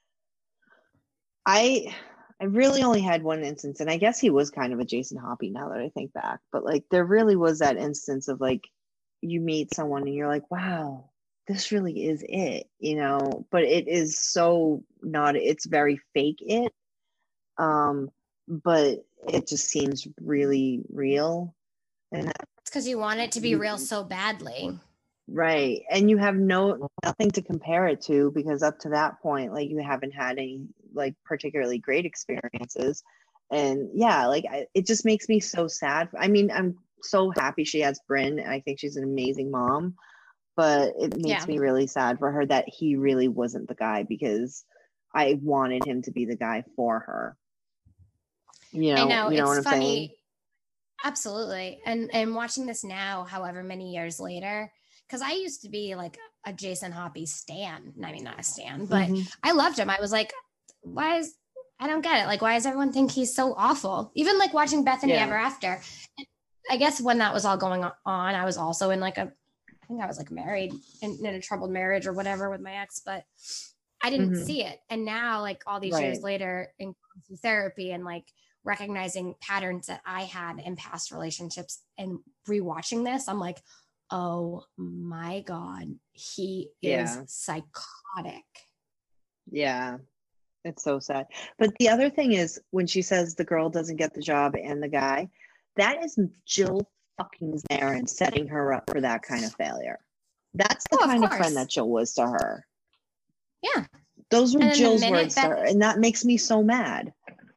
I I really only had one instance, and I guess he was kind of a Jason Hoppy now that I think back. But like there really was that instance of like you meet someone and you're like, wow, this really is it, you know, but it is so not, it's very fake it. Um, but it just seems really real. And it's because you want it to be real so badly. Right. And you have no nothing to compare it to, because up to that point, like you haven't had any like particularly great experiences. And yeah, like I, it just makes me so sad. I mean, I'm so happy she has Bryn, and I think she's an amazing mom, but it makes Yeah. me really sad for her that he really wasn't the guy, because I wanted him to be the guy for her. You know, I know, you know it's what I'm funny. saying? Absolutely. And and watching this now, however many years later, because I used to be like a Jason Hoppy stan. I mean, not a stan, but Mm-hmm. I loved him. I was like, why is, I don't get it. Like, why does everyone think he's so awful? Even like watching Bethany Yeah. Ever After. I guess when that was all going on, I was also in like a, I think I was like married in, in a troubled marriage or whatever with my ex, but I didn't Mhm. see it. And now, like all these years Right. later in therapy and like recognizing patterns that I had in past relationships and rewatching this, I'm like, oh my God, he Yeah. is psychotic. Yeah. It's so sad. But the other thing is, when she says the girl doesn't get the job and the guy, that is Jill fucking Zarin setting her up for that kind of failure. That's the Oh, of kind of course. friend that Jill was to her. Yeah. Those were And then the Jill's minute words to that- her, and that makes me so mad.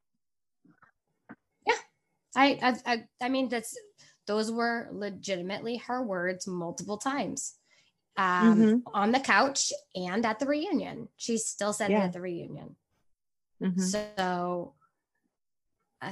Yeah. I, I, I, I mean, that's, those were legitimately her words multiple times. Um, Mhm. on the couch and at the reunion. She still said Yeah. it at the reunion. Mhm. So, uh,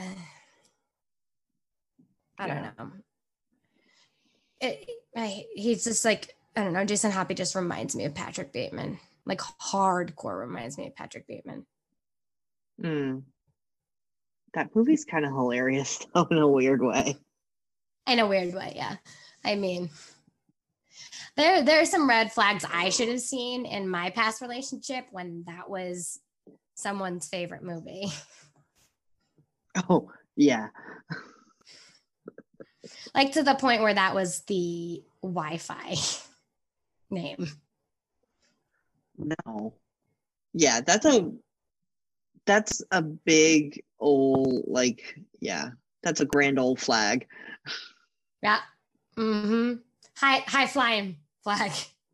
I don't Yeah. know. It, I, he's just like, I don't know. Jason Hoppy just reminds me of Patrick Bateman. Like hardcore reminds me of Patrick Bateman. Mm. That movie's kind of hilarious, though, in a weird way. In a weird way, yeah. I mean, there there are some red flags I should have seen in my past relationship when that was someone's favorite movie. Oh, yeah. Like to the point where that was the Wi-Fi name. No. Yeah, that's a that's a big old, like, yeah, that's a grand old flag. Yeah. Mm-hmm. High high flying flag.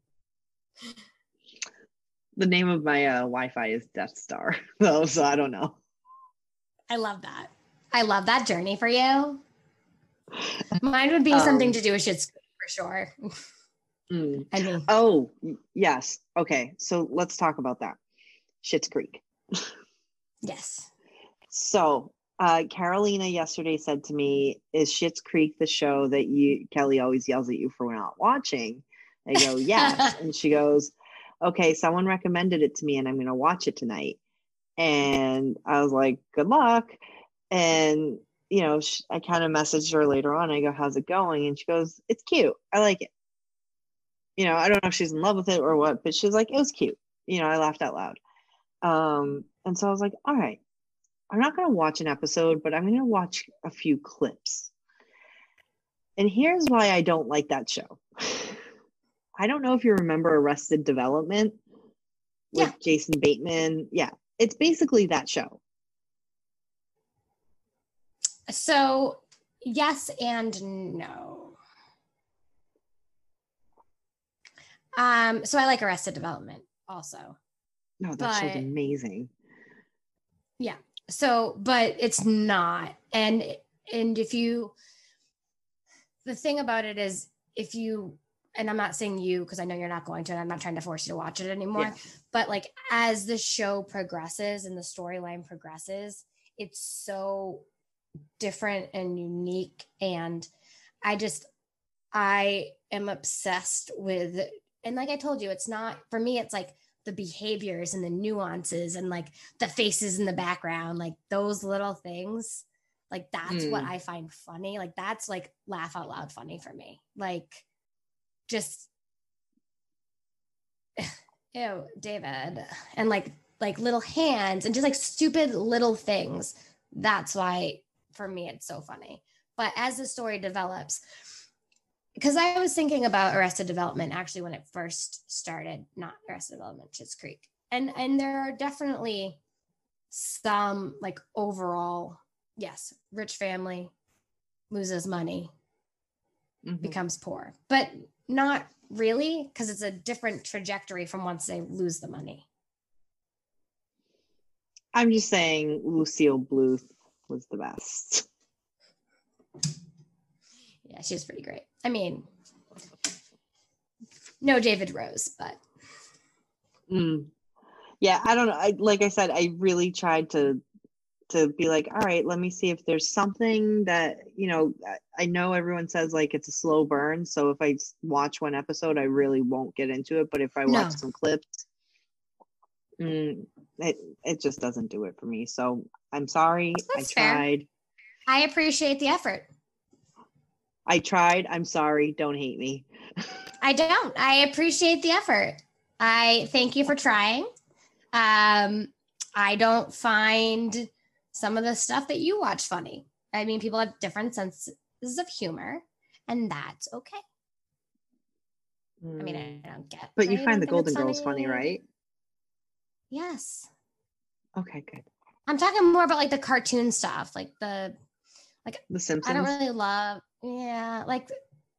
The name of my uh, Wi-Fi is Death Star, though, so I don't know. I love that. I love that journey for you. Mine would be Um, something to do with Schitt's Creek for sure. Mm. I mean, Oh, yes. Okay, so let's talk about that. Schitt's Creek. yes. So Uh, Carolina yesterday said to me, "Is Schitt's Creek the show that you Kelly always yells at you for not watching?" I go, "Yes," and she goes, "Okay, someone recommended it to me, and I'm going to watch it tonight." And I was like, "Good luck." And you know, she, I kind of messaged her later on. I go, "How's it going?" And she goes, "It's cute. I like it." You know, I don't know if she's in love with it or what, but she's like, "It was cute." You know, I laughed out loud. Um, and so I was like, "All right, I'm not going to watch an episode, but I'm going to watch a few clips." And here's why I don't like that show. I don't know if you remember Arrested Development with Yeah. Jason Bateman. Yeah, it's basically that show. So, yes and no. Um, so I like Arrested Development also. No, that but, show's amazing. Yeah. So, but it's not. And and if you the thing about it is if you and I'm not saying you because I know you're not going to, and I'm not trying to force you to watch it anymore. Yeah. But like as the show progresses and the storyline progresses, it's so different and unique. And I just I am obsessed with, and like I told you, it's not for me, it's like the behaviors and the nuances and like the faces in the background, like those little things. Like that's Mm. what I find funny. Like that's like laugh out loud funny for me. Like just ew, David. And like like little hands and just like stupid little things. That's why for me it's so funny. But as the story develops, because I was thinking about Arrested Development actually when it first started, not Arrested Development, Schitt's Creek. And and there are definitely some like overall, yes, rich family loses money, Mhm. becomes poor, but not really, because it's a different trajectory from once they lose the money. I'm just saying Lucille Bluth was the best. Yeah, she was pretty great. I mean, no David Rose, but Mm. Yeah, I don't know. I like I said, I really tried to to be like, all right, let me see if there's something that, you know, I, I know everyone says like it's a slow burn. So if I s- watch one episode, I really won't get into it. But if I watch No. some clips, mm, it it just doesn't do it for me. So I'm sorry. That's I fair. tried. I appreciate the effort. I tried. I'm sorry. Don't hate me. I don't. I appreciate the effort. I thank you for trying. Um, I don't find some of the stuff that you watch funny. I mean, people have different senses of humor, and that's okay. I mean, I don't get. But you why find don't the think Golden it's Girls funny, right? Yes. Okay, good. I'm talking more about like the cartoon stuff, like the like. The Simpsons. I don't really love. Yeah, like.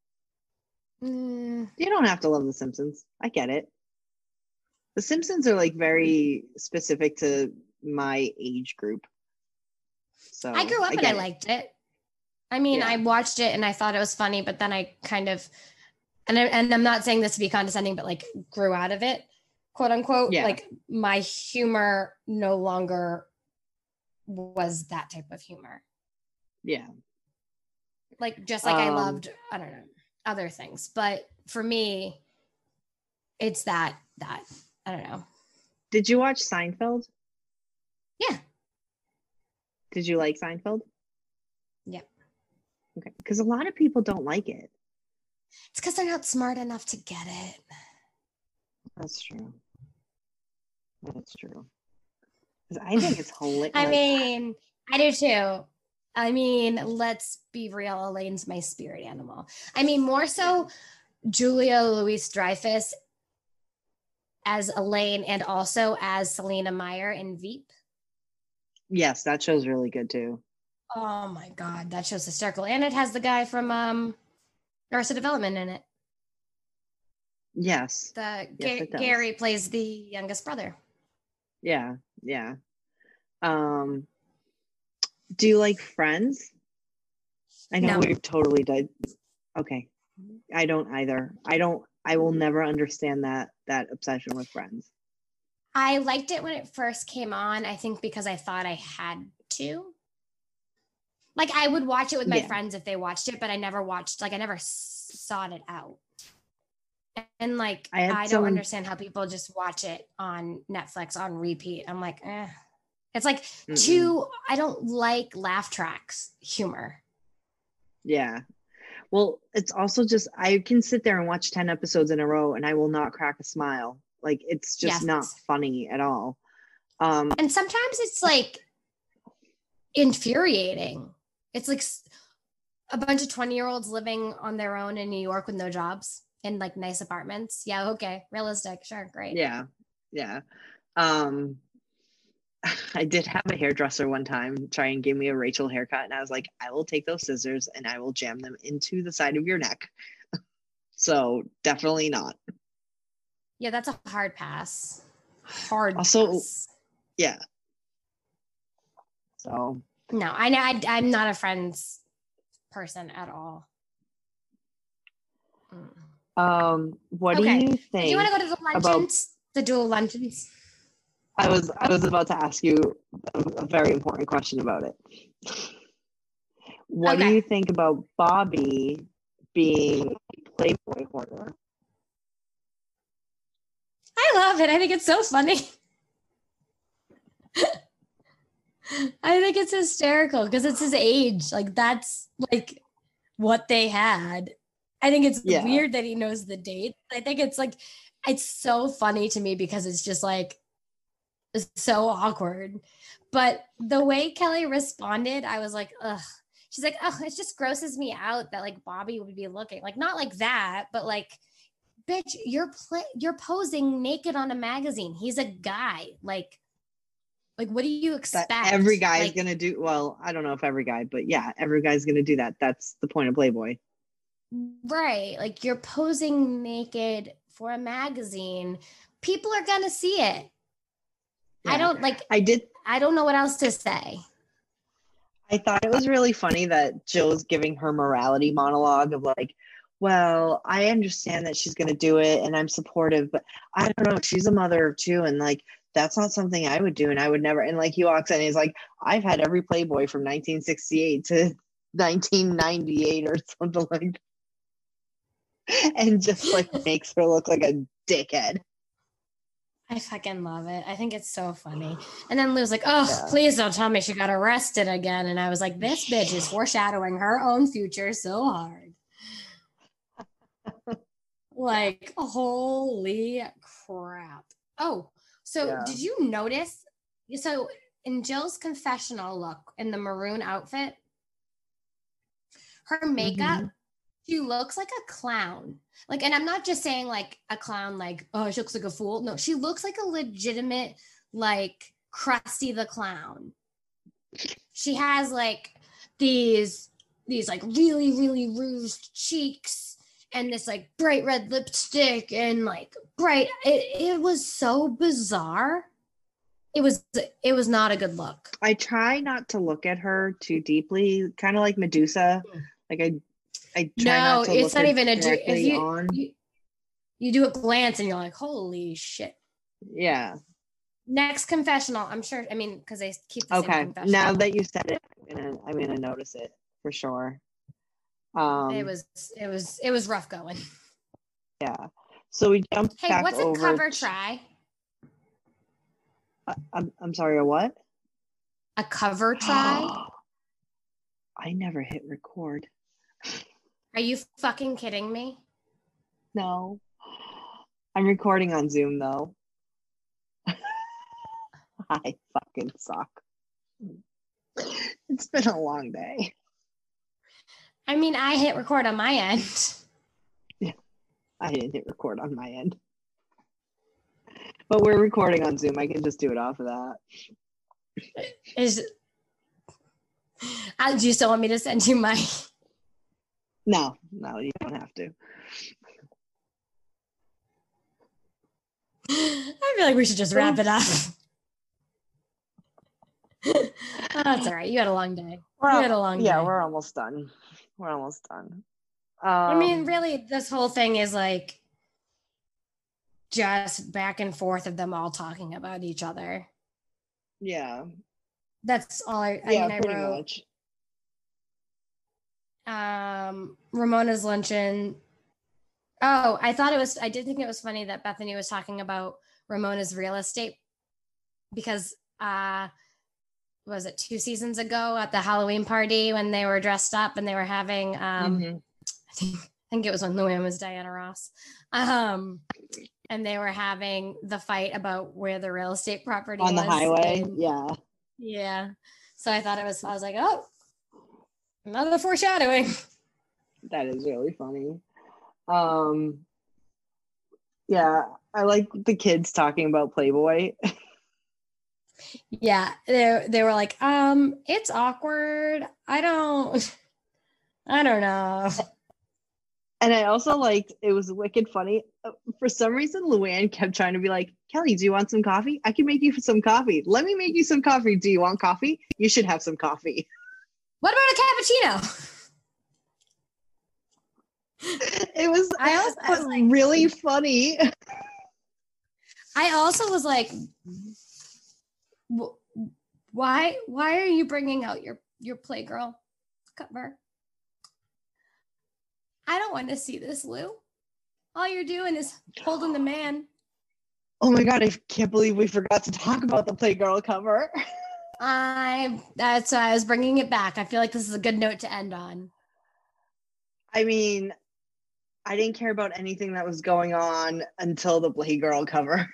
Mm, You don't have to love The Simpsons. I get it. The Simpsons are like very specific to my age group. So I grew up I and get I it. liked it. I mean, Yeah. I watched it and I thought it was funny, but then I kind of, and I, and I'm not saying this to be condescending, but like grew out of it, quote unquote. Yeah. Like my humor no longer was that type of humor. Yeah. Like just like I Um, loved, I don't know, other things, but for me, it's that that I don't know. Did you watch Seinfeld? Yeah. Did you like Seinfeld? Yeah. Okay. Because a lot of people don't like it. It's because they're not smart enough to get it. That's true. That's true. Because I think it's hilarious. I mean, I do too. I mean, let's be real. Elaine's my spirit animal. I mean, more so Julia Louis Dreyfus as Elaine and also as Selena Meyer in Veep. Yes, that show's really good too. Oh my God, that show's hysterical. And it has the guy from um, Arrested Development in it. Yes. The Yes, Ga- it does. Gary plays the youngest brother. Yeah. Yeah. Um, do you like Friends? I know No. we've totally did. Okay. I don't either. I don't, I will never understand that, that obsession with Friends. I liked it when it first came on, I think because I thought I had to. Like I would watch it with my Yeah. friends if they watched it, but I never watched, like I never s- sought it out. And like, I had I don't some- understand how people just watch it on Netflix on repeat. I'm like, eh. It's like Mm-mm. too, I don't like laugh tracks humor. Yeah. Well, it's also just, I can sit there and watch ten episodes in a row and I will not crack a smile. Like, it's just Yes. not funny at all. Um, And sometimes it's like infuriating. It's like s- a bunch of twenty year olds living on their own in New York with no jobs in like nice apartments. Yeah. Okay. Realistic. Sure. Great. yeah. Yeah. Um, I did have a hairdresser one time try and give me a Rachel haircut, and I was like, I will take those scissors and I will jam them into the side of your neck. So definitely not. Yeah. That's a hard pass. Hard Also- pass. Yeah. So No, I know I, I'm not a Friends person at all. Mm. um what Okay. do you Do think you want to go to the about- luncheons? The dual luncheons? I was I was about to ask you a, a very important question about it. What do Okay. you think about Bobby being a Playboy hoarder? I love it. I think it's so funny. I think it's hysterical because it's his age. Like that's like what they had. I think it's Yeah. weird that he knows the date. I think it's like it's so funny to me because it's just like it's so awkward. But the way Kelly responded, I was like, ugh. She's like, oh, it just grosses me out that like Bobby would be looking like not like that, but like, bitch, you're play you're posing naked on a magazine. He's a guy. Like, like what do you That expect? every guy is Like, gonna do. Well, I don't know if every guy, but yeah, every guy's gonna do that. That's the point of Playboy. right. Like you're posing naked for a magazine. People are gonna see it. I Yeah. don't like I did. I don't know what else to say. I thought it was really funny that Jill's giving her morality monologue of like, well, I understand that she's going to do it and I'm supportive, but I don't know. She's a mother of two and like, that's not something I would do. And I would never. And like, he walks in and he's like, I've had every Playboy from nineteen sixty-eight to nineteen ninety-eight or something like that. And just like makes her look like a dickhead. I fucking love it. I think it's so funny. And then Lou's like, oh, Yeah. please don't tell me she got arrested again. And I was like, this bitch is foreshadowing her own future so hard. Like, holy crap. Oh, so Yeah. did you notice? So in Jill's confessional look in the maroon outfit, her makeup, Mhm. she looks like a clown. Like, and I'm not just saying like a clown, like, oh, she looks like a fool. No, she looks like a legitimate, like, Krusty the Clown. She has like these, these like really, really rouged cheeks and this like bright red lipstick and like bright. It, it was so bizarre. It was, it was not a good look. I try not to look at her too deeply, kind of like Medusa. Like I, I try No, not to it's look not her even a do. If directly you, on. you you do a glance and you're like, holy shit. Yeah. Next confessional, I'm sure. I mean, because they keep the same Okay. confessional. Now that you said it, I'm gonna, I'm gonna notice it for sure. Um, it was it was it was rough going. yeah. So we jumped Hey, back what's a over. cover to- try? I- I'm, I'm sorry. A what? A cover try? I never hit record. Are you fucking kidding me? No. I'm recording on Zoom though. I fucking suck. It's been a long day. I mean, I hit record on my end. I didn't hit record on my end. But we're recording on Zoom. I can just do it off of that. Is uh, do you still want me to send you my? No, no, you don't have to. I feel like we should just wrap it up. Oh, that's all right. You had a long day. We're You al- had a long yeah, day. we're almost done. We're almost done. Um, I mean, really, this whole thing is like just back and forth of them all talking about each other. Yeah. That's all I, I yeah, mean, I pretty wrote. much. um, Ramona's luncheon. Oh, I thought it was, I did think it was funny that Bethany was talking about Ramona's real estate because, uh, was it two seasons ago at the Halloween party when they were dressed up and they were having, um, mm-hmm. I think, I think it was when Luann was Diana Ross. Um, and they were having the fight about where the real estate property on was. the highway. And, yeah. Yeah. So I thought it was, I was like, oh, another foreshadowing. That is really funny. Um, yeah, I like the kids talking about Playboy. Yeah, they they were like, um, it's awkward. I don't, I don't know. And I also liked, it was wicked funny. For some reason, Luann kept trying to be like, Kelly, do you want some coffee? I can make you some coffee. Let me make you some coffee. Do you want coffee? You should have some coffee. What about a cappuccino? It was, I also I was like, really funny. I also was like, why, why are you bringing out your, your Playgirl cover? I don't want to see this, Lou. All you're doing is holding the man. Oh my God, I can't believe we forgot to talk about the Playgirl cover. I, that's why I was bringing it back. I feel like this is a good note to end on. I mean, I didn't care about anything that was going on until the Playgirl cover.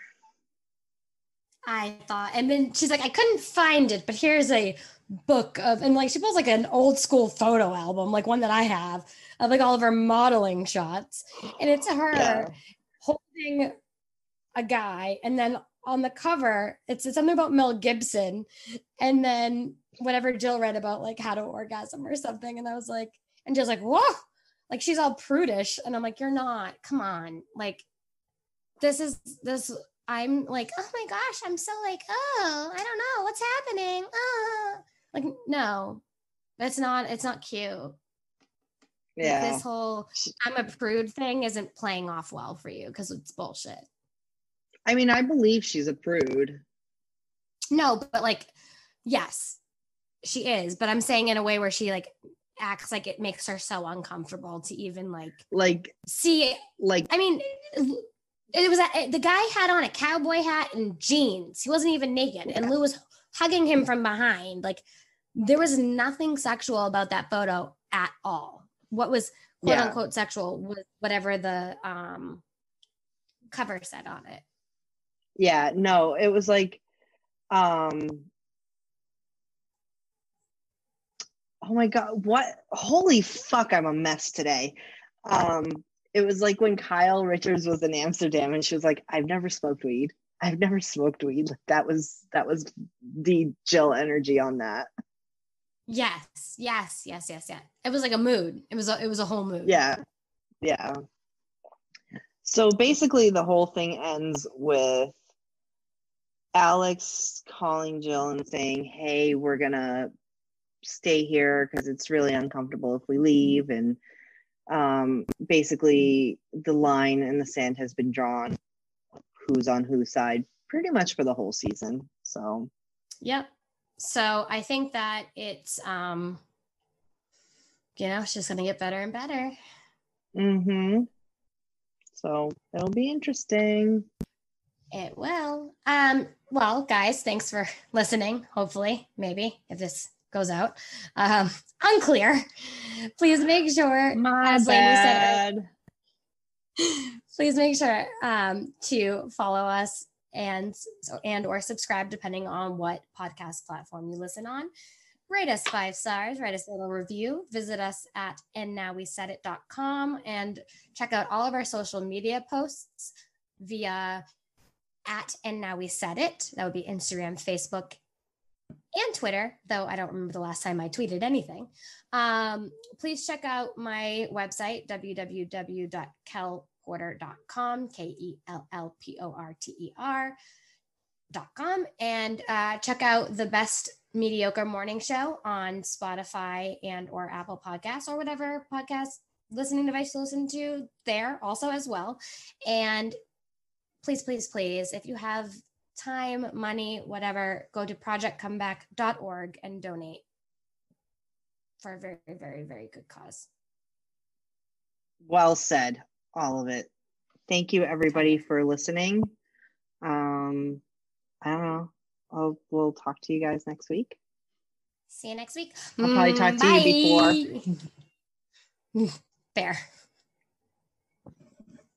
I thought, and then she's like, I couldn't find it, but here's a book of, and like she pulls like an old school photo album, like one that I have, of like all of her modeling shots, and it's her yeah. holding a guy, and then on the cover it's, it's something about Mel Gibson, and then whatever Jill read about like how to orgasm or something, and I was like, and Jill's like, whoa, like she's all prudish, and I'm like, you're not, come on, like this is this. I'm like, oh my gosh, I'm so like, oh, I don't know what's happening. Oh, like, no, that's not, it's not cute. Yeah. Like, this whole I'm a prude thing isn't playing off well for you because it's bullshit. I mean, I believe she's a prude. No, but like, yes, she is. But I'm saying in a way where she like acts like it makes her so uncomfortable to even like, like, see, like, I mean, it was a, the guy had on a cowboy hat and jeans. He wasn't even naked. And Lou was hugging him from behind. Like there was nothing sexual about that photo at all. What was quote yeah. unquote sexual was whatever the um, cover said on it. Yeah, no, it was like, um, oh my God, what? Holy fuck, I'm a mess today. Um, It was like when Kyle Richards was in Amsterdam and she was like, I've never smoked weed. I've never smoked weed. Like that was, that was the Jill energy on that. Yes, yes, yes, yes, yes. It was like a mood. It was a, it was a whole mood. Yeah. Yeah. So basically the whole thing ends with Alex calling Jill and saying, hey, we're going to stay here because it's really uncomfortable if we leave. And um basically the line in the sand has been drawn, who's on whose side pretty much for the whole season. So yep. So I think that it's um you know, it's just gonna get better and better. Mm-hmm. So it'll be interesting. It will. Um well guys, thanks for listening. Hopefully, maybe if this goes out. Um, unclear. Please make sure, My as bad. Lainey said, please make sure um, to follow us and and or subscribe depending on what podcast platform you listen on. Rate us five stars, write us a little review, visit us at and now we said it dot com and check out all of our social media posts via at and now we said it. That would be Instagram, Facebook, and Twitter, though I don't remember the last time I tweeted anything. Um, please check out my website, w w w dot kel porter dot com, K E L L P O R T E R dot com, and uh, check out the Best Mediocre Morning Show on Spotify and or Apple Podcasts or whatever podcast listening device you listen to there also as well. And please, please, please, if you have time, money, whatever, go to project comeback dot org and donate for a very, very, very good cause. Well said, all of it. Thank you, everybody, for listening. Um, I don't know. I'll, we'll talk to you guys next week. See you next week. I'll probably talk Mm, to you before. Fair.